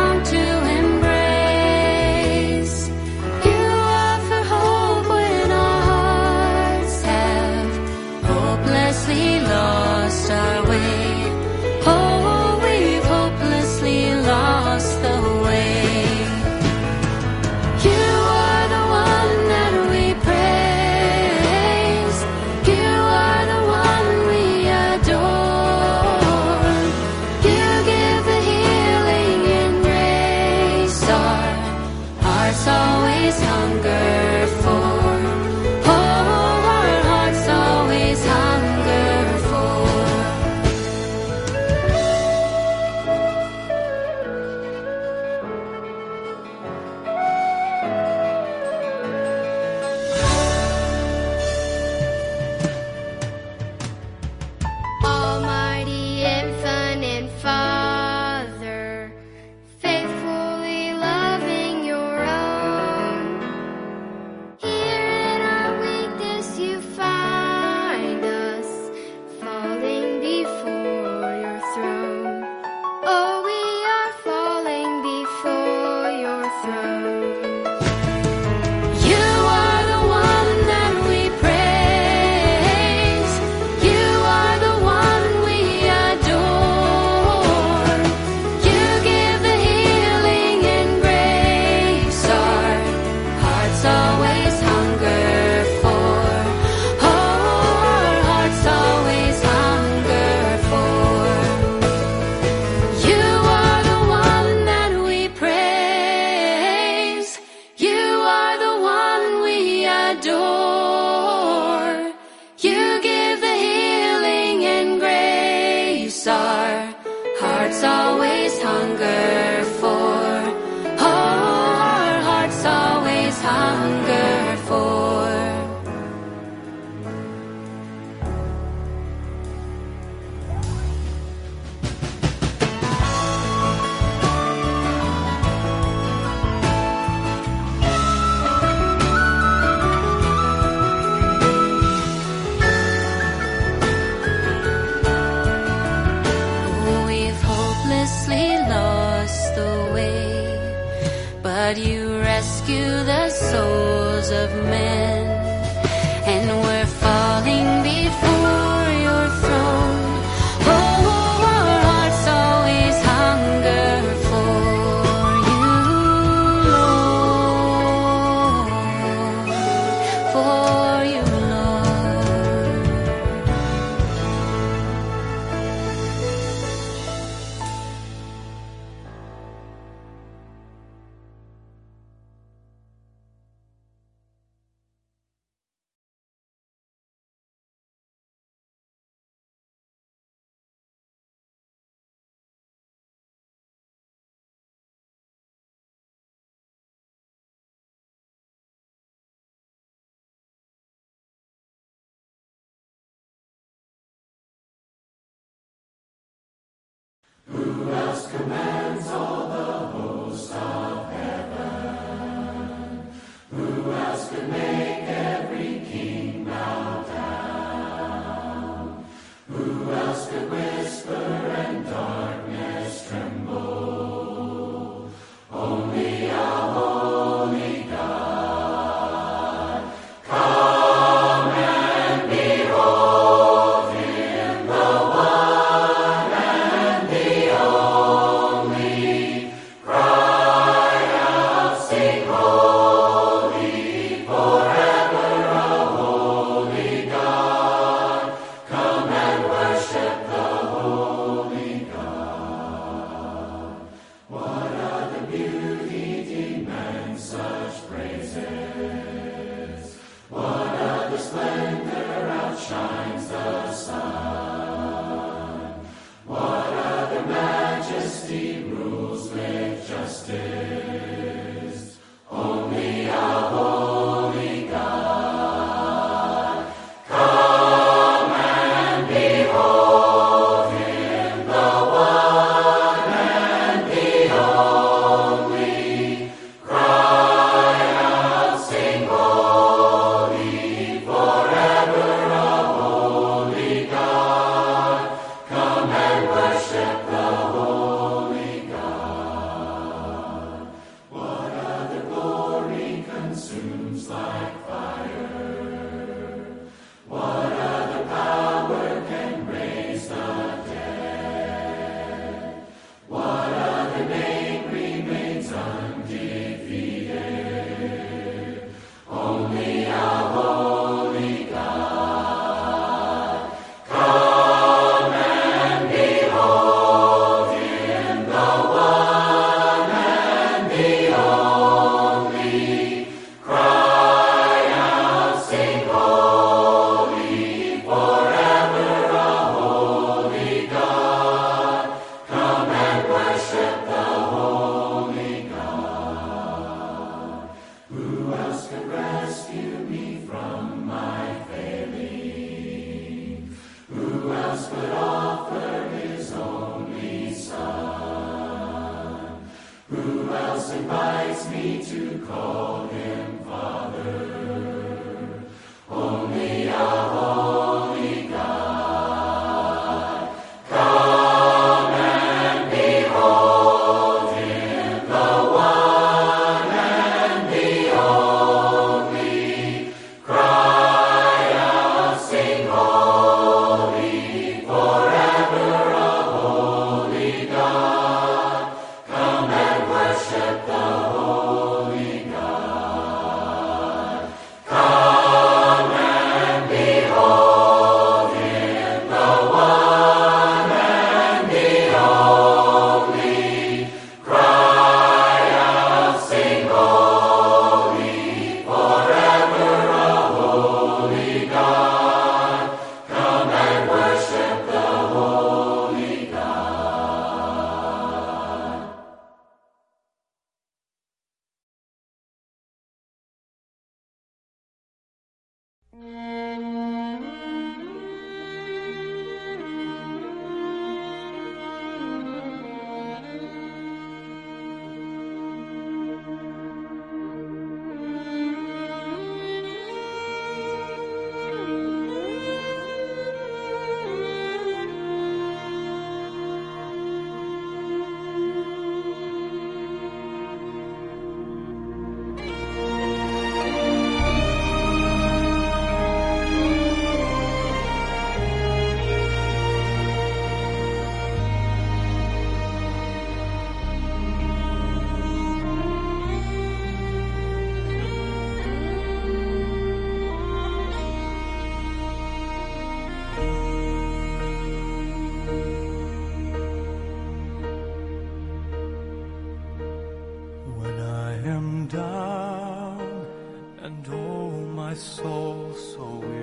soul so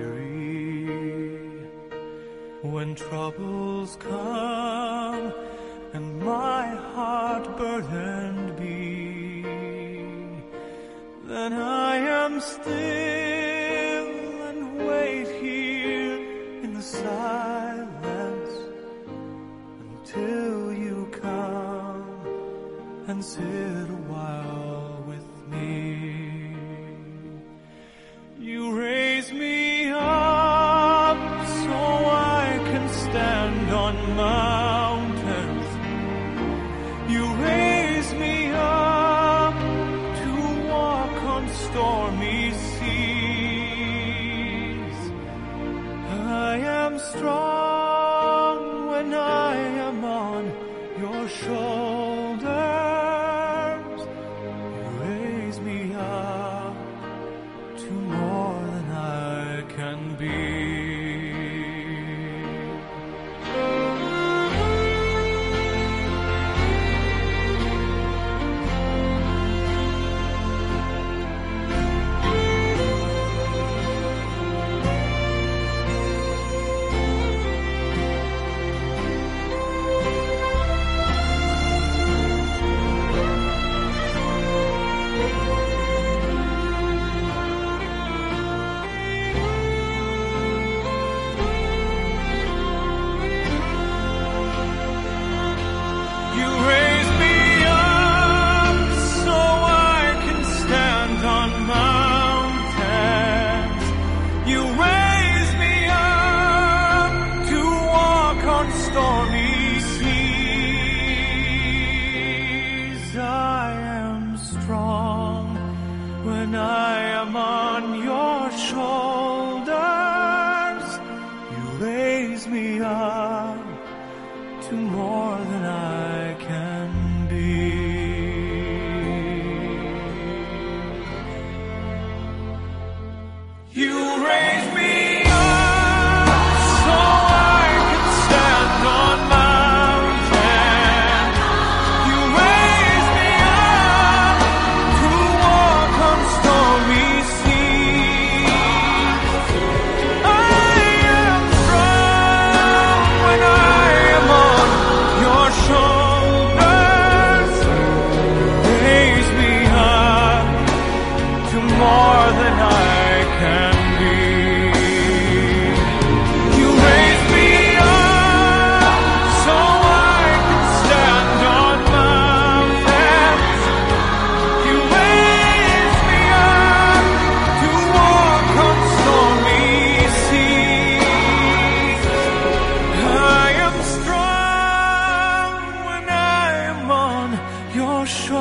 weary, when troubles come and my heart burdened be, then I am still and wait here in the silence until you come and sit a while with me. You raise me up so I can stand on mountains. You raise me up to walk on stormy seas. You raise me up so I can stand on mountains. You raise me up to walk on stormy seas. I am strong when I am on your shoulders. Raise me up to more than I can be. You raise me up so I can stand on mountains. You raise me up to walk on stormy seas. I am strong when I am on your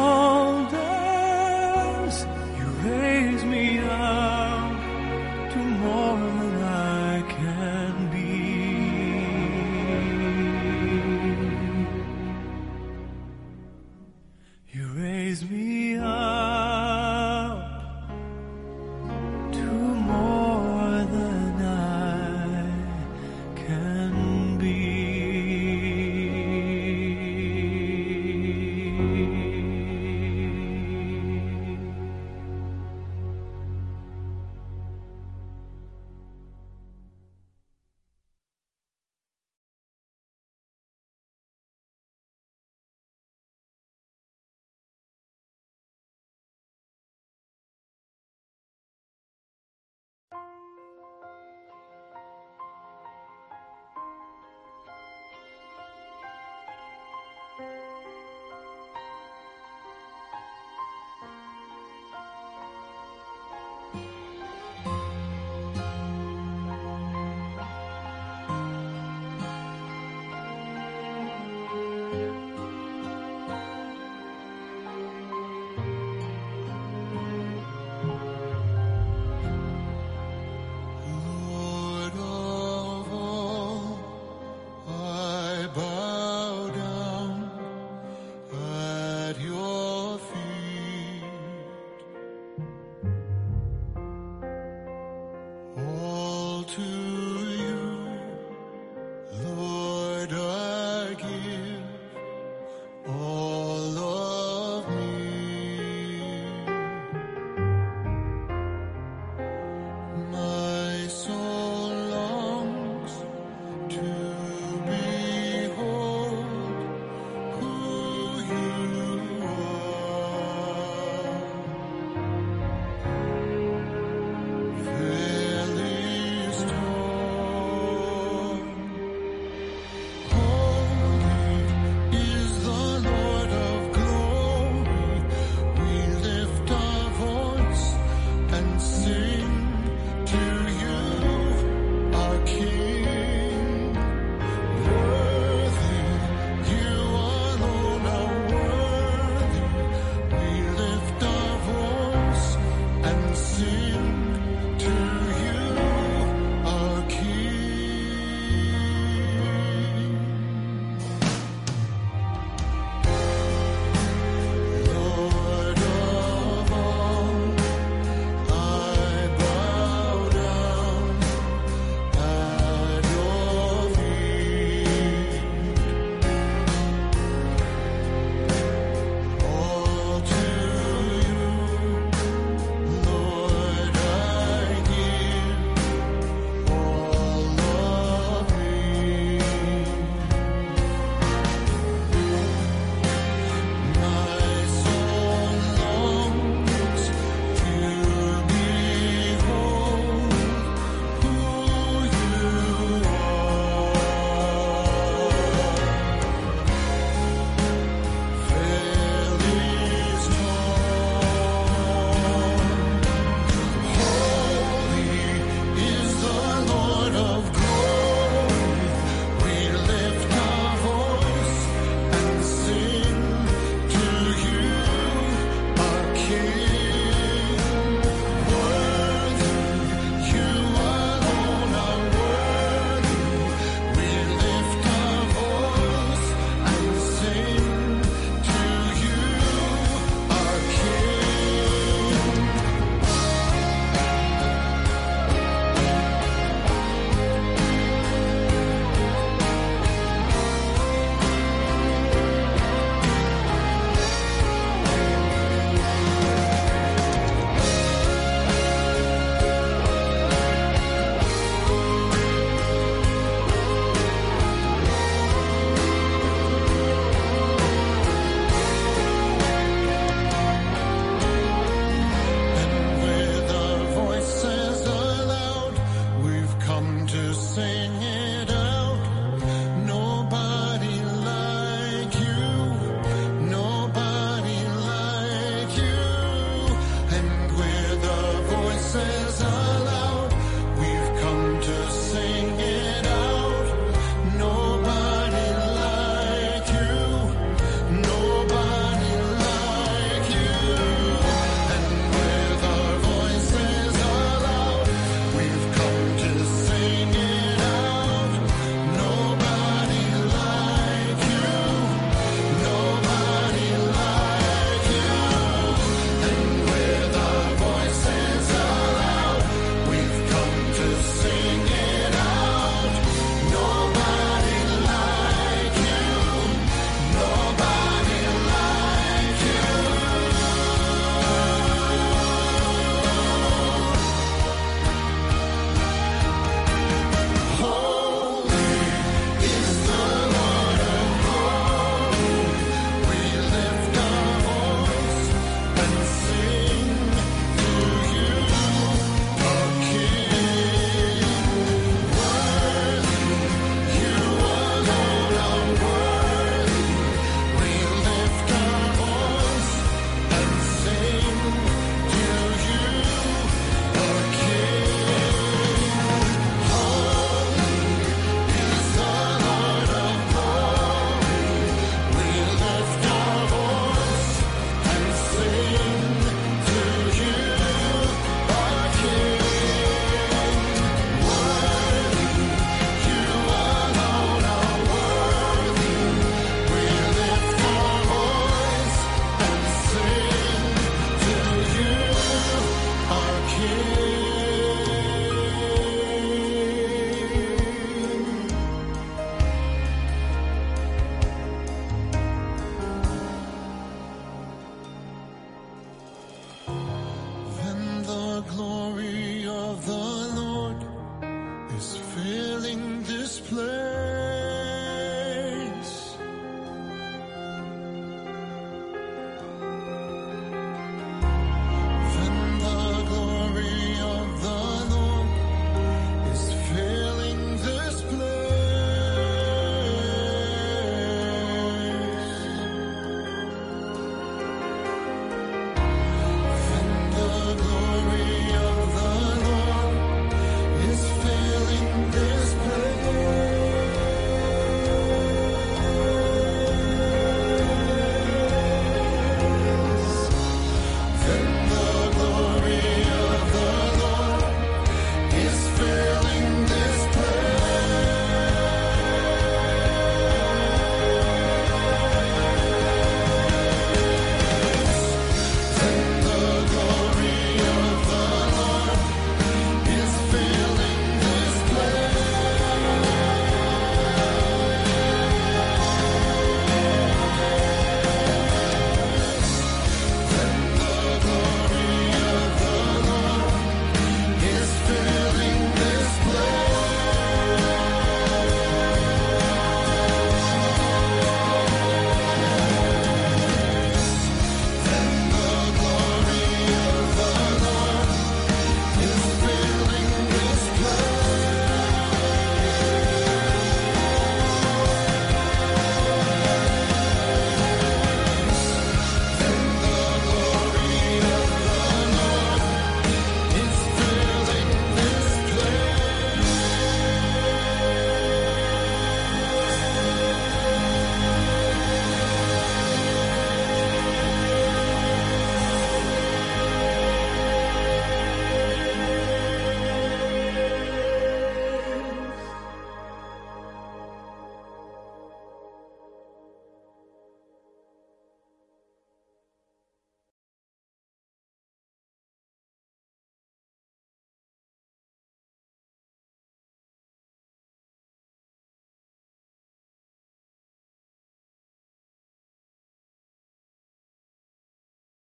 shoulders. You raise me up to more than I can be. You raise me up to more than I can be. Lord of all, I bow down at your feet. All to you, Lord, I give all of me. My soul longs to behold who you are. Veil is torn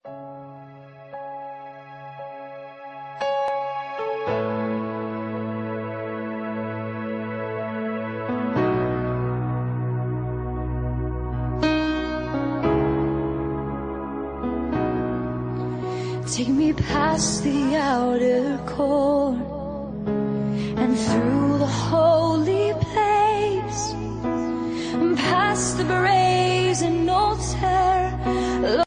Take me past the outer court and through the holy place, and past the brazen altar.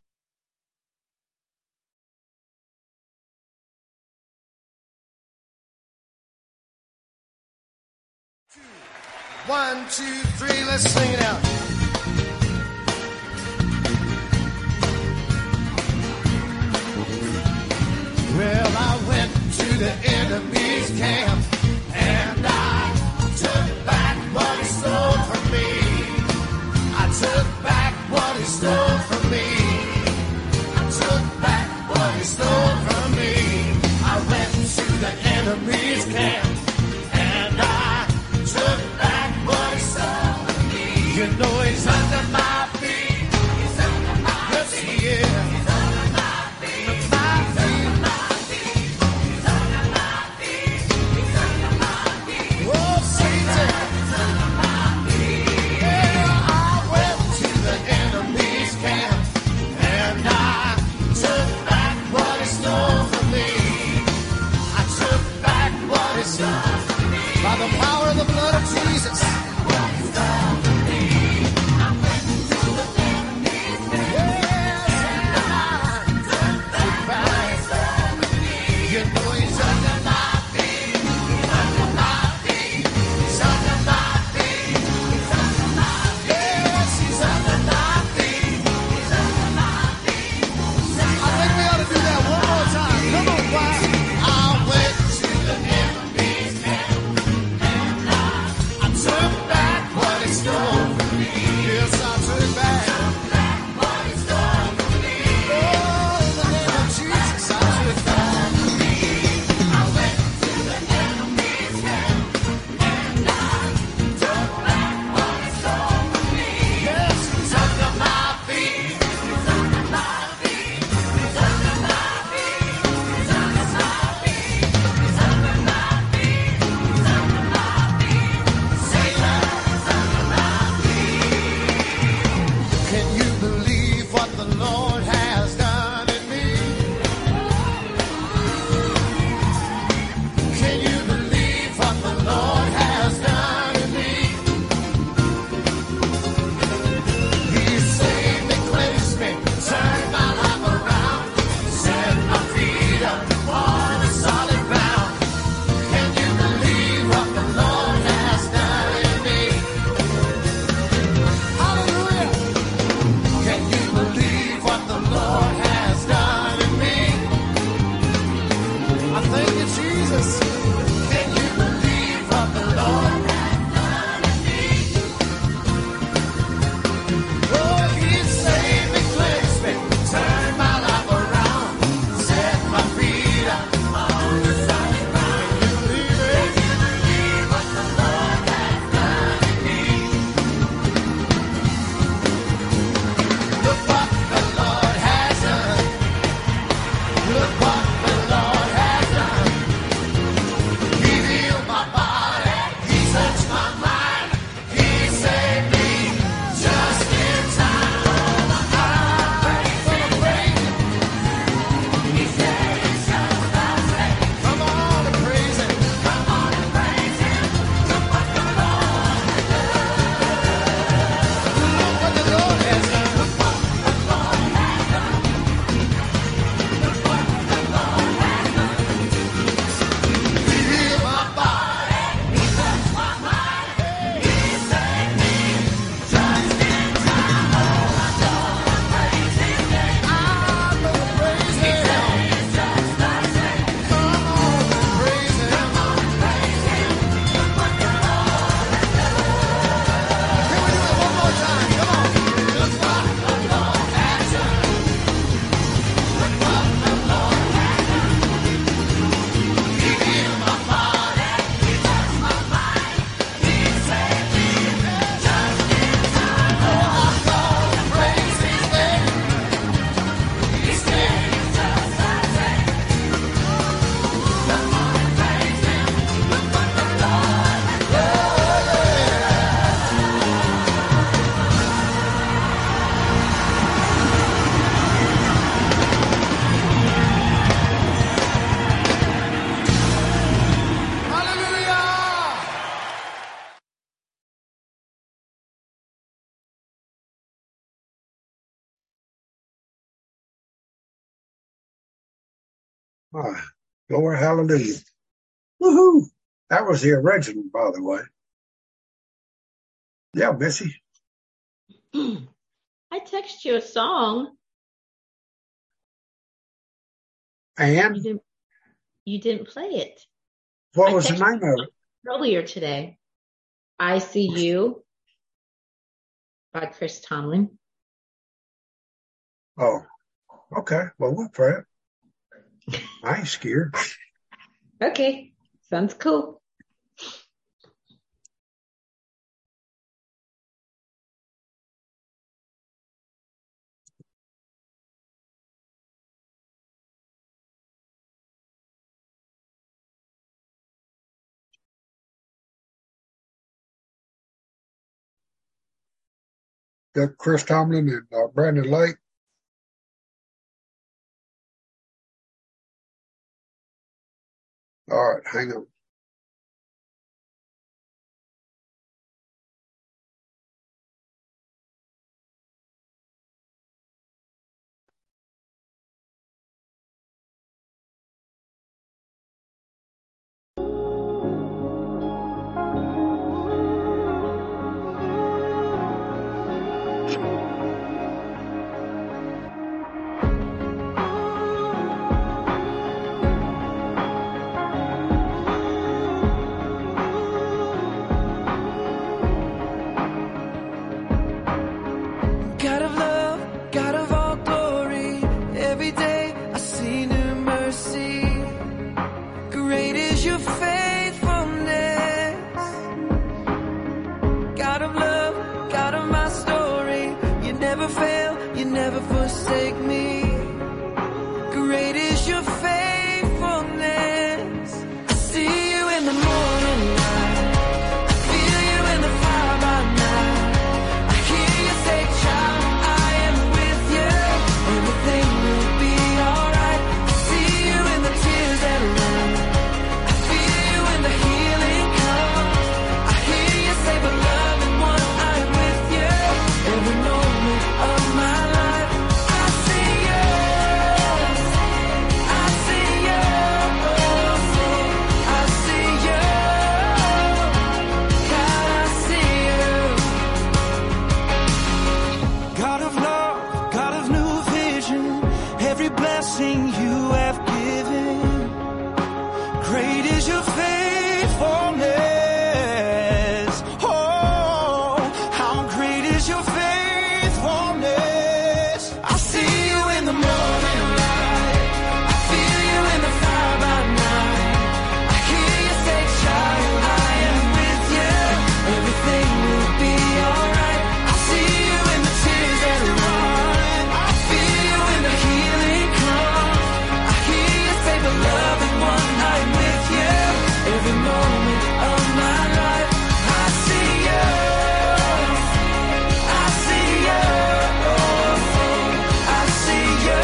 1, 2, 3, let's sing it out. Well, I went to the enemy's camp and I took back what he stole from me. I took back what he stole from me. I took back what he stole from me. I went to the enemy's camp and I took back what he stole from me. You know he's under my feet. He's under my feet. Yes, he is. He's under my feet. Under my feet. He's under my feet. He's under my feet. Oh, Satan. He's under my feet. Yeah, I went to the enemy's camp and I took back what he stole from me. I took back what he stole from me. By the power of the blood of Jesus. What is Ah, glory, hallelujah. Woohoo! That was the original, by the way. Yeah, Missy. I text you a song. And you didn't play it. What was the name of it? Earlier today. I See You by Chris Tomlin. Oh, okay. Well, we'll pray it. I ain't scared. Okay. Sounds cool. Got Chris Tomlin and Brandon Lake. All right, hang on. God of love, God of all glory, every day I see new mercy. Great is your faithfulness. God of love, God of my story, you never fail, you never forsake me. Great is your faithfulness. I see you in the morning light, I feel you in the fire by night. I hear you say, child, I am with you. Everything will be alright. I see you in the tears that run. I feel you when the healing comes. I hear you say, beloved one, I'm with you. Every moment of my life, I see you. I see you. I see you. God, I see you. God of love, God of new vision, every blessing you have given. Great is your faithfulness. Oh, how great is your faithfulness. I see you in the morning light. I feel you in the fire by night. I hear you say, child, I am with you. Everything will be alright. I see you in the tears that run. I feel you when the healing comes. I hear you say, beloved one, I'm with you. Every moment of my life, I see you. I see you. I see you.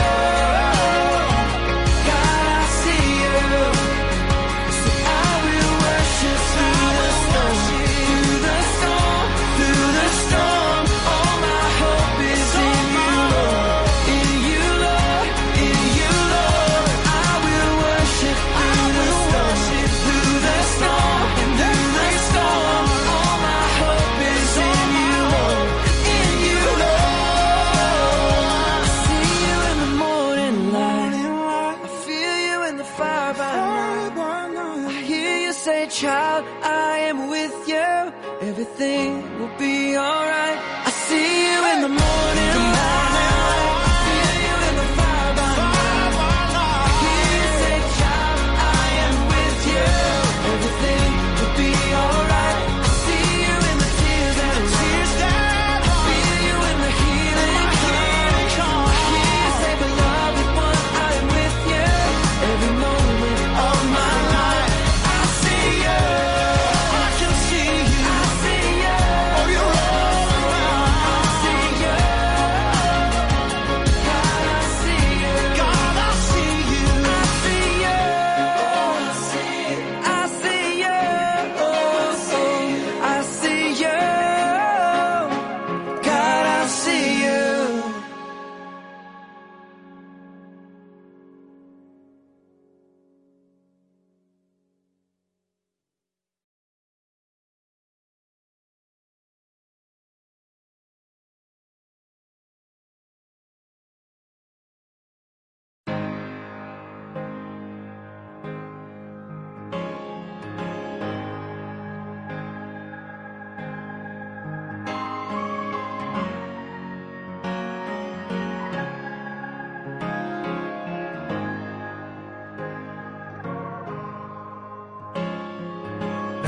God, I see you. So I will worship through the storm, through the storm, through the storm. All my hope is in you, Lord. In you, Lord. In you, Lord. I will worship through the storm, through the storm, and through the storm. All my hope is in you, Lord. In you, Lord. I see you in the morning light. I feel you in the fire by night. I hear you say, child, I am with you. Everything will be alright. I see you in the morning light. I feel you in the fire by night. I hear you say, child, I am with you. Everything will be alright. I see you in the tears that run. I feel you in the healing comes. I hear you say, beloved one, I am with you. Every moment of my life, I see you. I can see you. I see you. Oh, you're all around. I see you.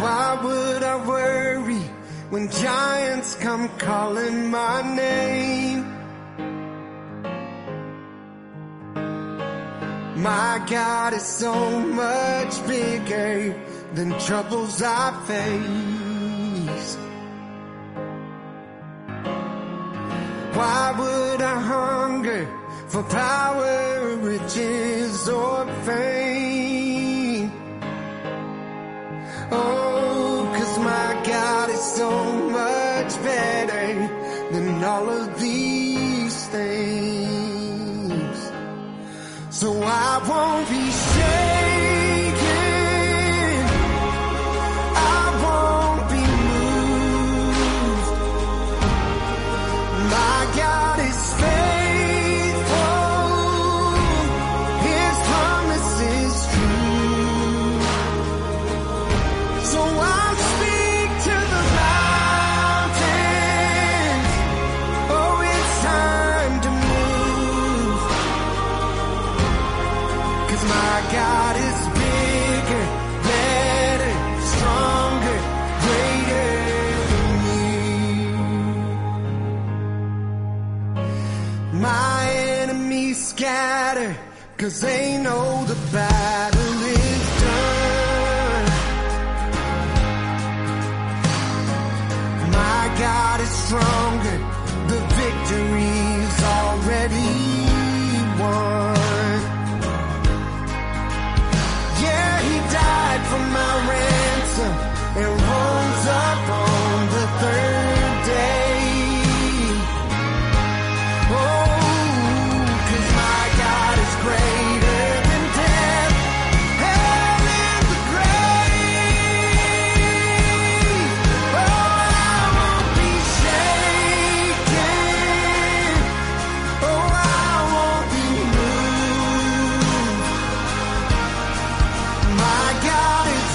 Why would I worry when giants come calling my name? My God is so much bigger than troubles I face. Why would I hunger for power, riches, or fame? Oh, 'cause my God is so much better than all of these things. So I won't be shaken, I won't be moved. My God is faithful, His promise is true. So I'll speak to the mountains, oh, it's time to move. 'Cause my God is bigger, better, stronger, greater than me. My enemies scatter, 'cause they know the battle is done. My God is stronger, the victory's already won. Yeah, He died for my ransom and rose up on the third day. Oh, 'cause my God is greater than death, hell, and the grave. Oh, I won't be shaken. Oh, I won't be moved. My God is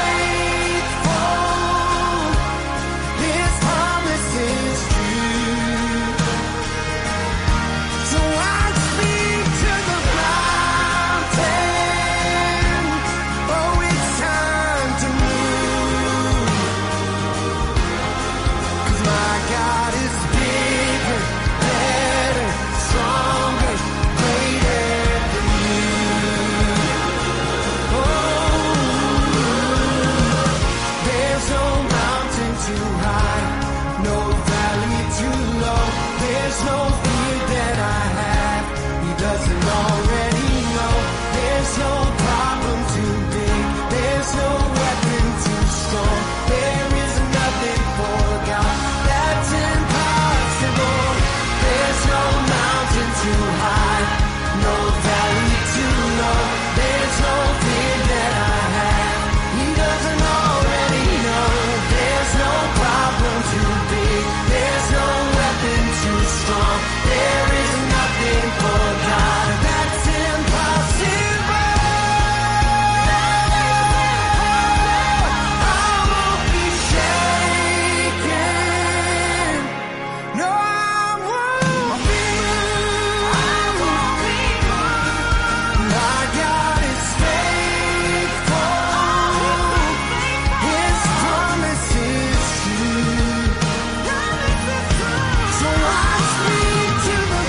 faithful, His promise is true. So I speak to the mountains, oh, it's time to move. 'Cause my God is bigger, better, stronger, greater than you. There's no mountain too high, no valley too low. There's no fear that I have He doesn't already know. There's no problem too big, there's no weapon too strong. There is nothing for God that's impossible. There's no mountain too high, no valley too low. There's no fear that I have He doesn't already know. There's no problem too big, there's no weapon too strong. There is nothing for God that's impossible. I won't be shaken. No, I won't be moved. My God is faithful, His promise is true. So I speak to the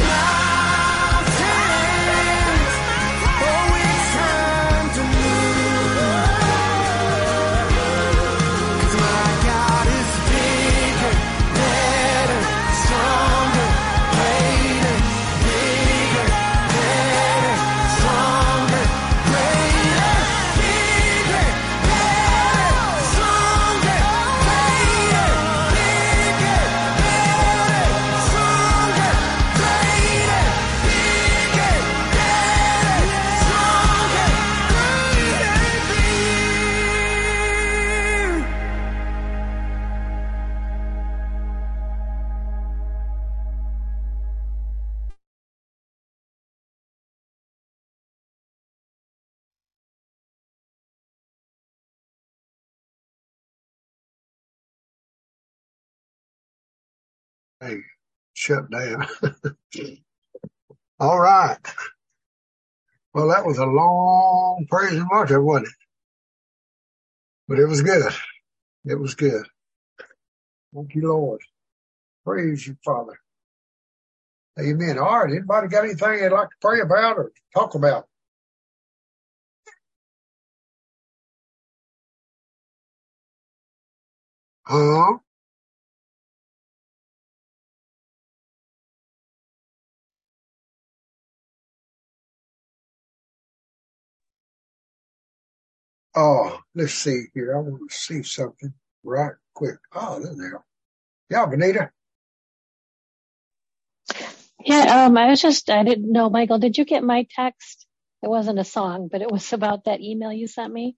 mountains, oh, it's time to move. 'Cause my God is bigger, better, stronger, greater, bigger, better, stronger, greater, bigger, better, stronger, greater, bigger, better, stronger, greater, bigger, better, stronger, greater than you. Hey, shut down. All right. Well, that was a long praise and worship, wasn't it? But it was good. It was good. Thank you, Lord. Praise you, Father. Amen. All right. Anybody got anything they'd like to pray about or talk about? Huh? Oh, let's see here. I want to see something right quick. Oh, there they are. Yeah, Benita. Yeah, I didn't know, Michael, did you get my text? It wasn't a song, but it was about that email you sent me.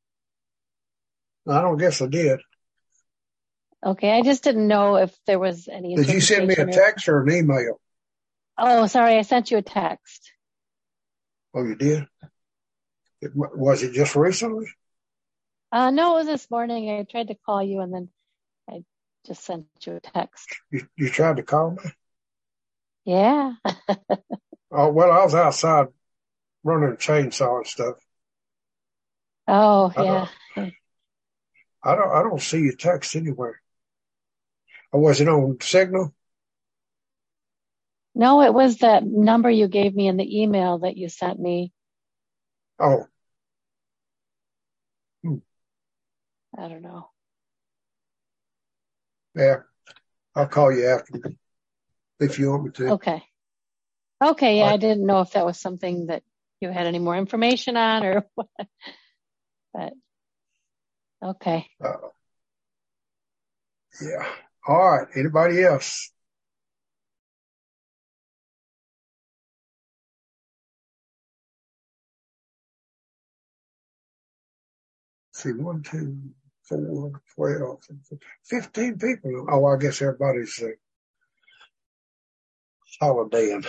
I don't guess I did. Okay, I just didn't know if there was any Did you send me a interpretation or- text or an email? Oh, sorry, I sent you a text. Oh, you did? Was it just recently? No, it was this morning. I tried to call you and then I just sent you a text. You tried to call me? Yeah. Oh, well, I was outside running a chainsaw and stuff. Oh, yeah. I don't see your text anywhere. Or was it on Signal? No, it was that number you gave me in the email that you sent me. Oh. I don't know. Yeah. I'll call you after if you want me to. Okay. Okay, yeah, I didn't know if that was something that you had any more information on or what. But okay. Yeah. All right. Anybody else? Let's see, 1, 2, 4, 12, 15 people. Oh, I guess everybody's holidaying.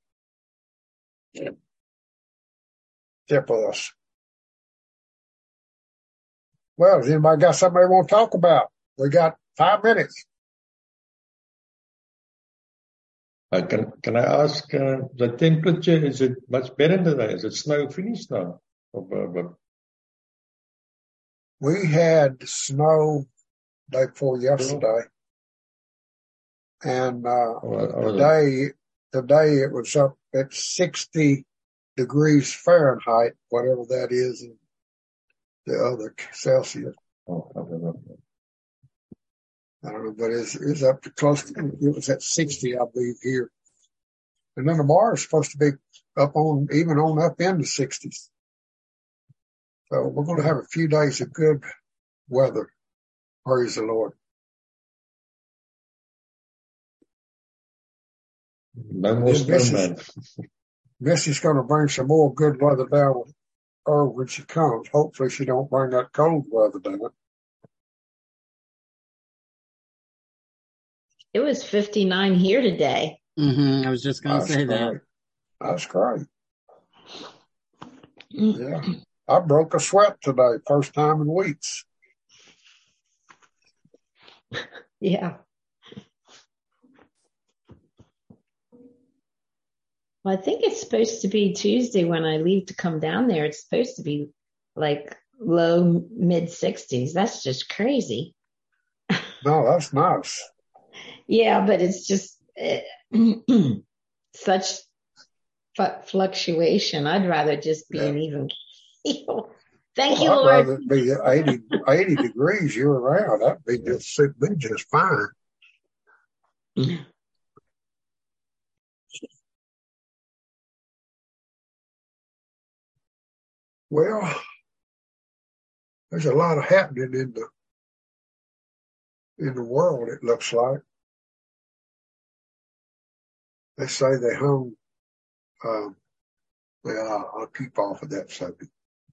Except for us. Well, has anybody got something they want to talk about? We got 5 minutes. Can I ask, the temperature, is it much better today? Is it snow finished now? We had snow day before yesterday. And today it was up at 60 degrees Fahrenheit, whatever that is in the other Celsius. I don't know, but it's up to close to, it was at 60, I believe, here. And then tomorrow is supposed to be up in the 60s. So we're going to have a few days of good weather. Praise the Lord. No more snowman. Missy's going to bring some more good weather down with her when she comes. Hopefully she don't bring that cold weather down. It was 59 here today. I was just going to say that. That's great. Yeah. I broke a sweat today, first time in weeks. Yeah. Well, I think it's supposed to be Tuesday when I leave to come down there. It's supposed to be like low mid 60s. That's just crazy. No, that's nice. Yeah, but it's just such fluctuation. I'd rather just be an even keel. Thank you, Lord. I'd rather it be 80 degrees year round. That'd be just fine. Well, there's a lot of happening in the world, it looks like. They say they hung, well, I'll keep off of that subject.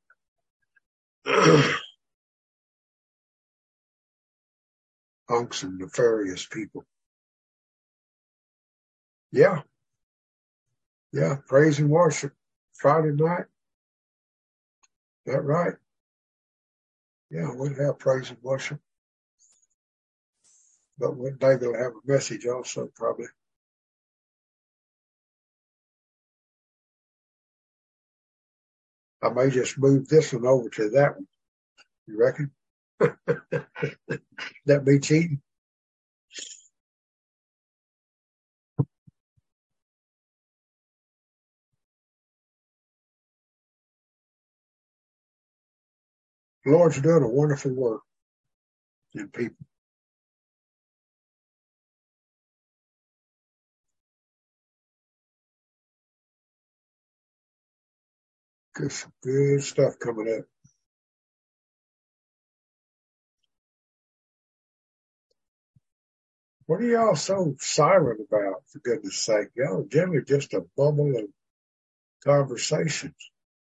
Hung some nefarious people. Yeah. Yeah, praise and worship. Friday night. Is that right? Yeah, we'll have praise and worship. But one day they'll have a message also, probably. I may just move this one over to that one. You reckon? That be cheating? The Lord's doing a wonderful work in people. Good stuff coming up. What are y'all so silent about, for goodness sake? Y'all are generally just a bubble of conversations.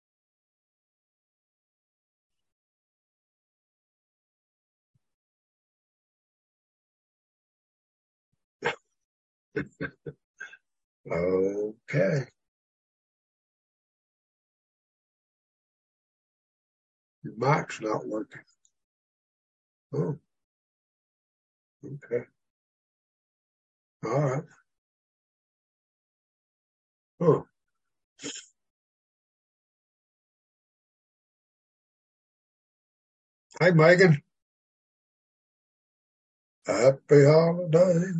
Okay. Your mic's not working. Oh. Okay. All right. Oh. Hey, Megan. Happy holiday.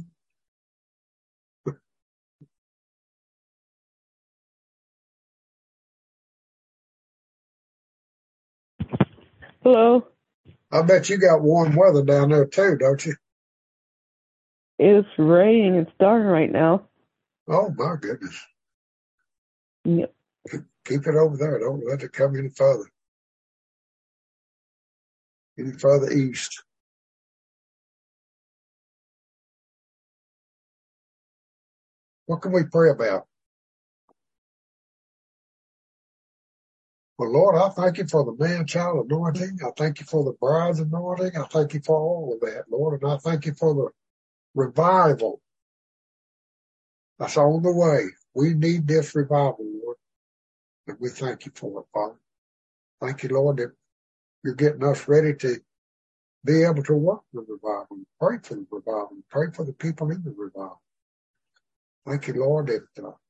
Hello. I bet you got warm weather down there too, don't you? It's raining. It's dark right now. Oh my goodness. Yep. Keep it over there. Don't let it come any further. Any further east. What can we pray about? Well, Lord, I thank you for the man-child anointing. I thank you for the bride's anointing. I thank you for all of that, Lord. And I thank you for the revival that's on the way. We need this revival, Lord. And we thank you for it, Father. Thank you, Lord, that you're getting us ready to be able to work the revival, pray for the revival, pray for the people in the revival. Thank you, Lord, that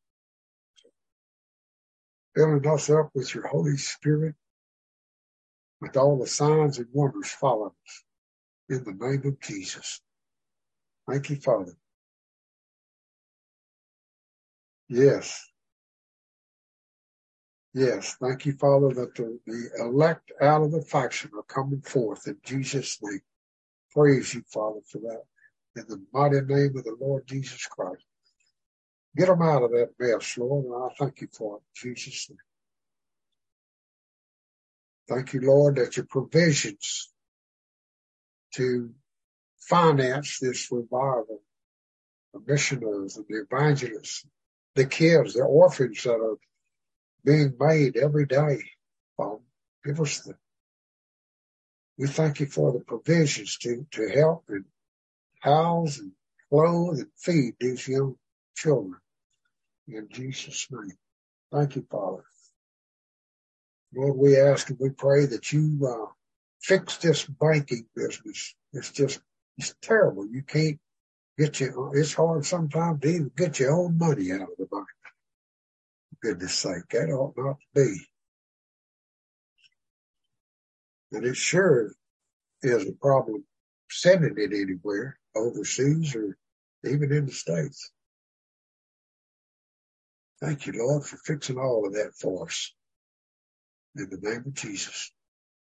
filling us up with your Holy Spirit, with all the signs and wonders following us, in the name of Jesus. Thank you, Father. Yes. Yes. Thank you, Father, that the elect out of the faction are coming forth in Jesus' name. Praise you, Father, for that. In the mighty name of the Lord Jesus Christ. Get them out of that mess, Lord, and I thank you for it in Jesus' name. Thank you, Lord, that your provisions to finance this revival, the missionaries and the evangelists, the kids, the orphans that are being made every day, Father, give us we thank you for the provisions to help and house and clothe and feed these young children. In Jesus' name. Thank you, Father. Lord, we ask and we pray that you fix this banking business. It's terrible. You can't it's hard sometimes to even get your own money out of the bank. For goodness sake, that ought not to be. And it sure is a problem sending it anywhere, overseas or even in the States. Thank you, Lord, for fixing all of that for us. In the name of Jesus.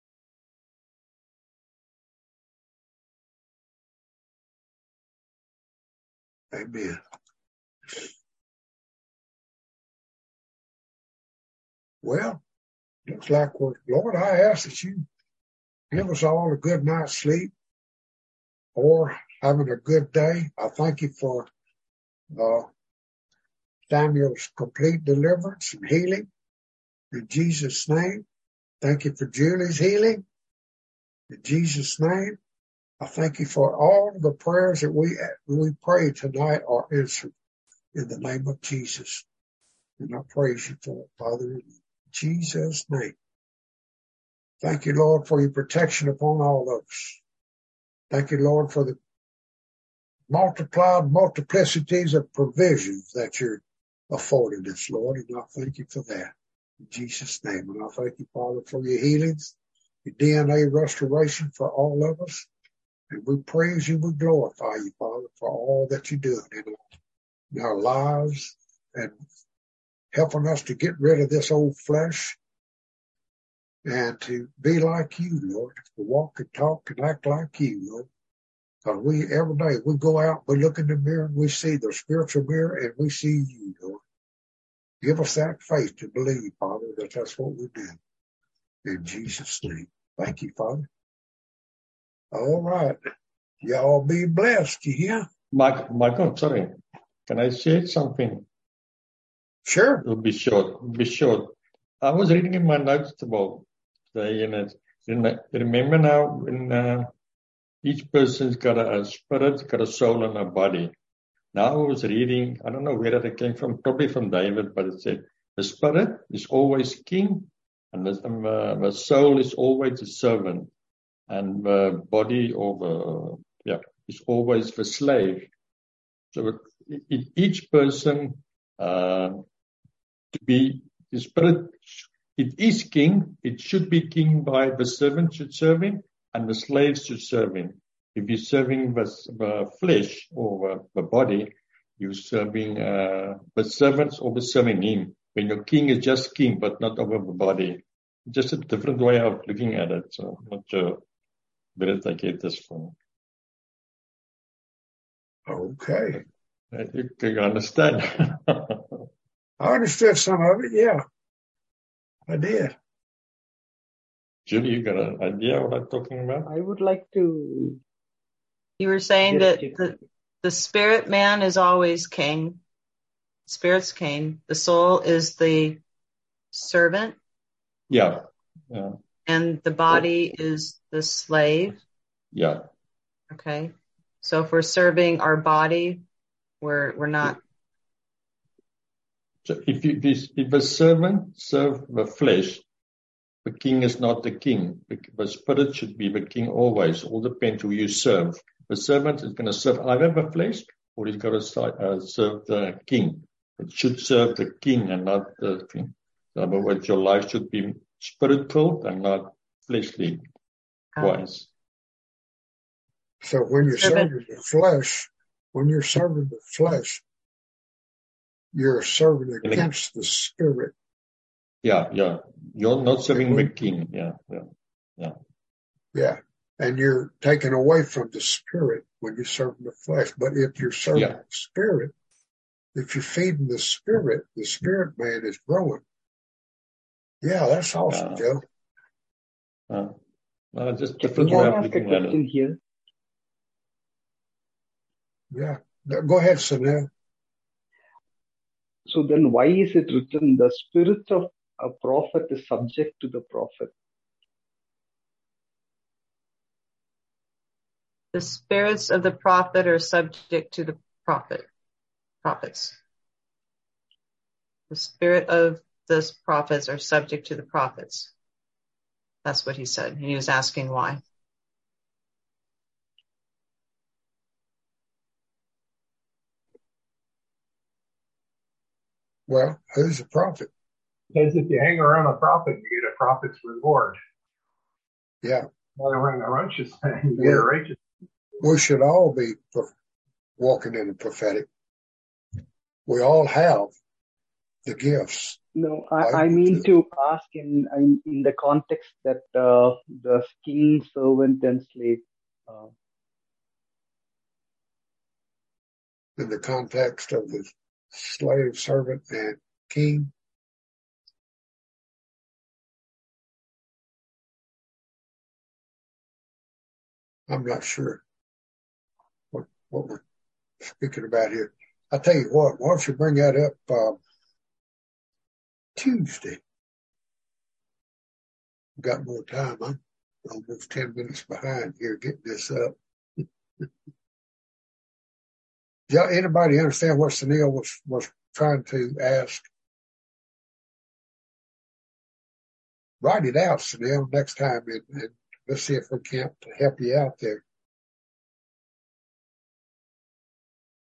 Amen. Well, looks like Lord, I ask that you give us all a good night's sleep or having a good day. I thank you for Samuel's complete deliverance and healing. In Jesus' name. Thank you for Julie's healing. In Jesus' name. I thank you for all the prayers that we prayed tonight are answered in the name of Jesus. And I praise you for it, Father, in Jesus' name. Thank you, Lord, for your protection upon all of us. Thank you, Lord, for the multiplied multiplicities of provisions that you're afforded us, Lord. And I thank you for that. In Jesus' name. And I thank you, Father, for your healings, your DNA restoration for all of us. And we praise you, we glorify you, Father, for all that you're doing in our lives and helping us to get rid of this old flesh and to be like you, Lord, to walk and talk and act like you, Lord. Because every day we go out, we look in the mirror and we see the spiritual mirror and we see you, Lord. Give us that faith to believe, Father, that that's what we do. In Jesus' name. Thank you, Father. All right. Y'all be blessed, you hear? Michael, sorry. Can I say something? Sure. It'll be short. I was reading in my notes about today, and remember now when each person's got a spirit, got a soul, and a body. Now I was reading, I don't know where that came from, probably from David, but it said the spirit is always king, and the soul is always a servant, and the body is always the slave. So each person to be the spirit, it is king. It should be king by the servant should serve him, and the slaves should serve him. If you're serving the flesh or the body, you're serving the servants or the serving him. When your king is just king, but not over the body. Just a different way of looking at it. So I'm not sure where did I get this from. Okay. You understand? I understood some of it, yeah. I did. Julie, you got an idea what I'm talking about? I would like to... You were saying that the spirit man is always king. Spirit's king. The soul is the servant. Yeah. And the body is the slave. Yeah. Okay. So if we're serving our body, we're not. So if a servant serve the flesh, the king is not the king. The spirit should be the king always. All depends who you serve. The servant is going to serve either the flesh or he's got to serve the king. It should serve the king and not the king. In other words, your life should be spirit-filled and not fleshly wise. So when you're serving the flesh, you're serving against the spirit. Yeah. You're not serving the king. Yeah. And you're taken away from the spirit when you're serving the flesh. But if you're serving the spirit, if you're feeding the spirit man is growing. Yeah, that's awesome, Joe. Just different way of looking at it. Here. Yeah. Go ahead, Sunil. So then why is it written the spirit of a prophet is subject to the prophet? The spirits of the prophet are subject to the prophets. The spirit of the prophets are subject to the prophets. That's what he said. He was asking why. Well, who's a prophet? Because if you hang around a prophet, you get a prophet's reward. Yeah. Around a righteous man, you get a righteous. We should all be walking in the prophetic. We all have the gifts. No, I mean to ask in the context that the king, servant, and slave. In the context of the slave, servant, and king. I'm not sure what we're speaking about here. I'll tell you what, why don't you bring that up Tuesday? Got more time. I'm almost 10 minutes behind here getting this up. Anybody understand what Sunil was trying to ask? Write it out, Sunil, next time, and let's see if we can't help you out there.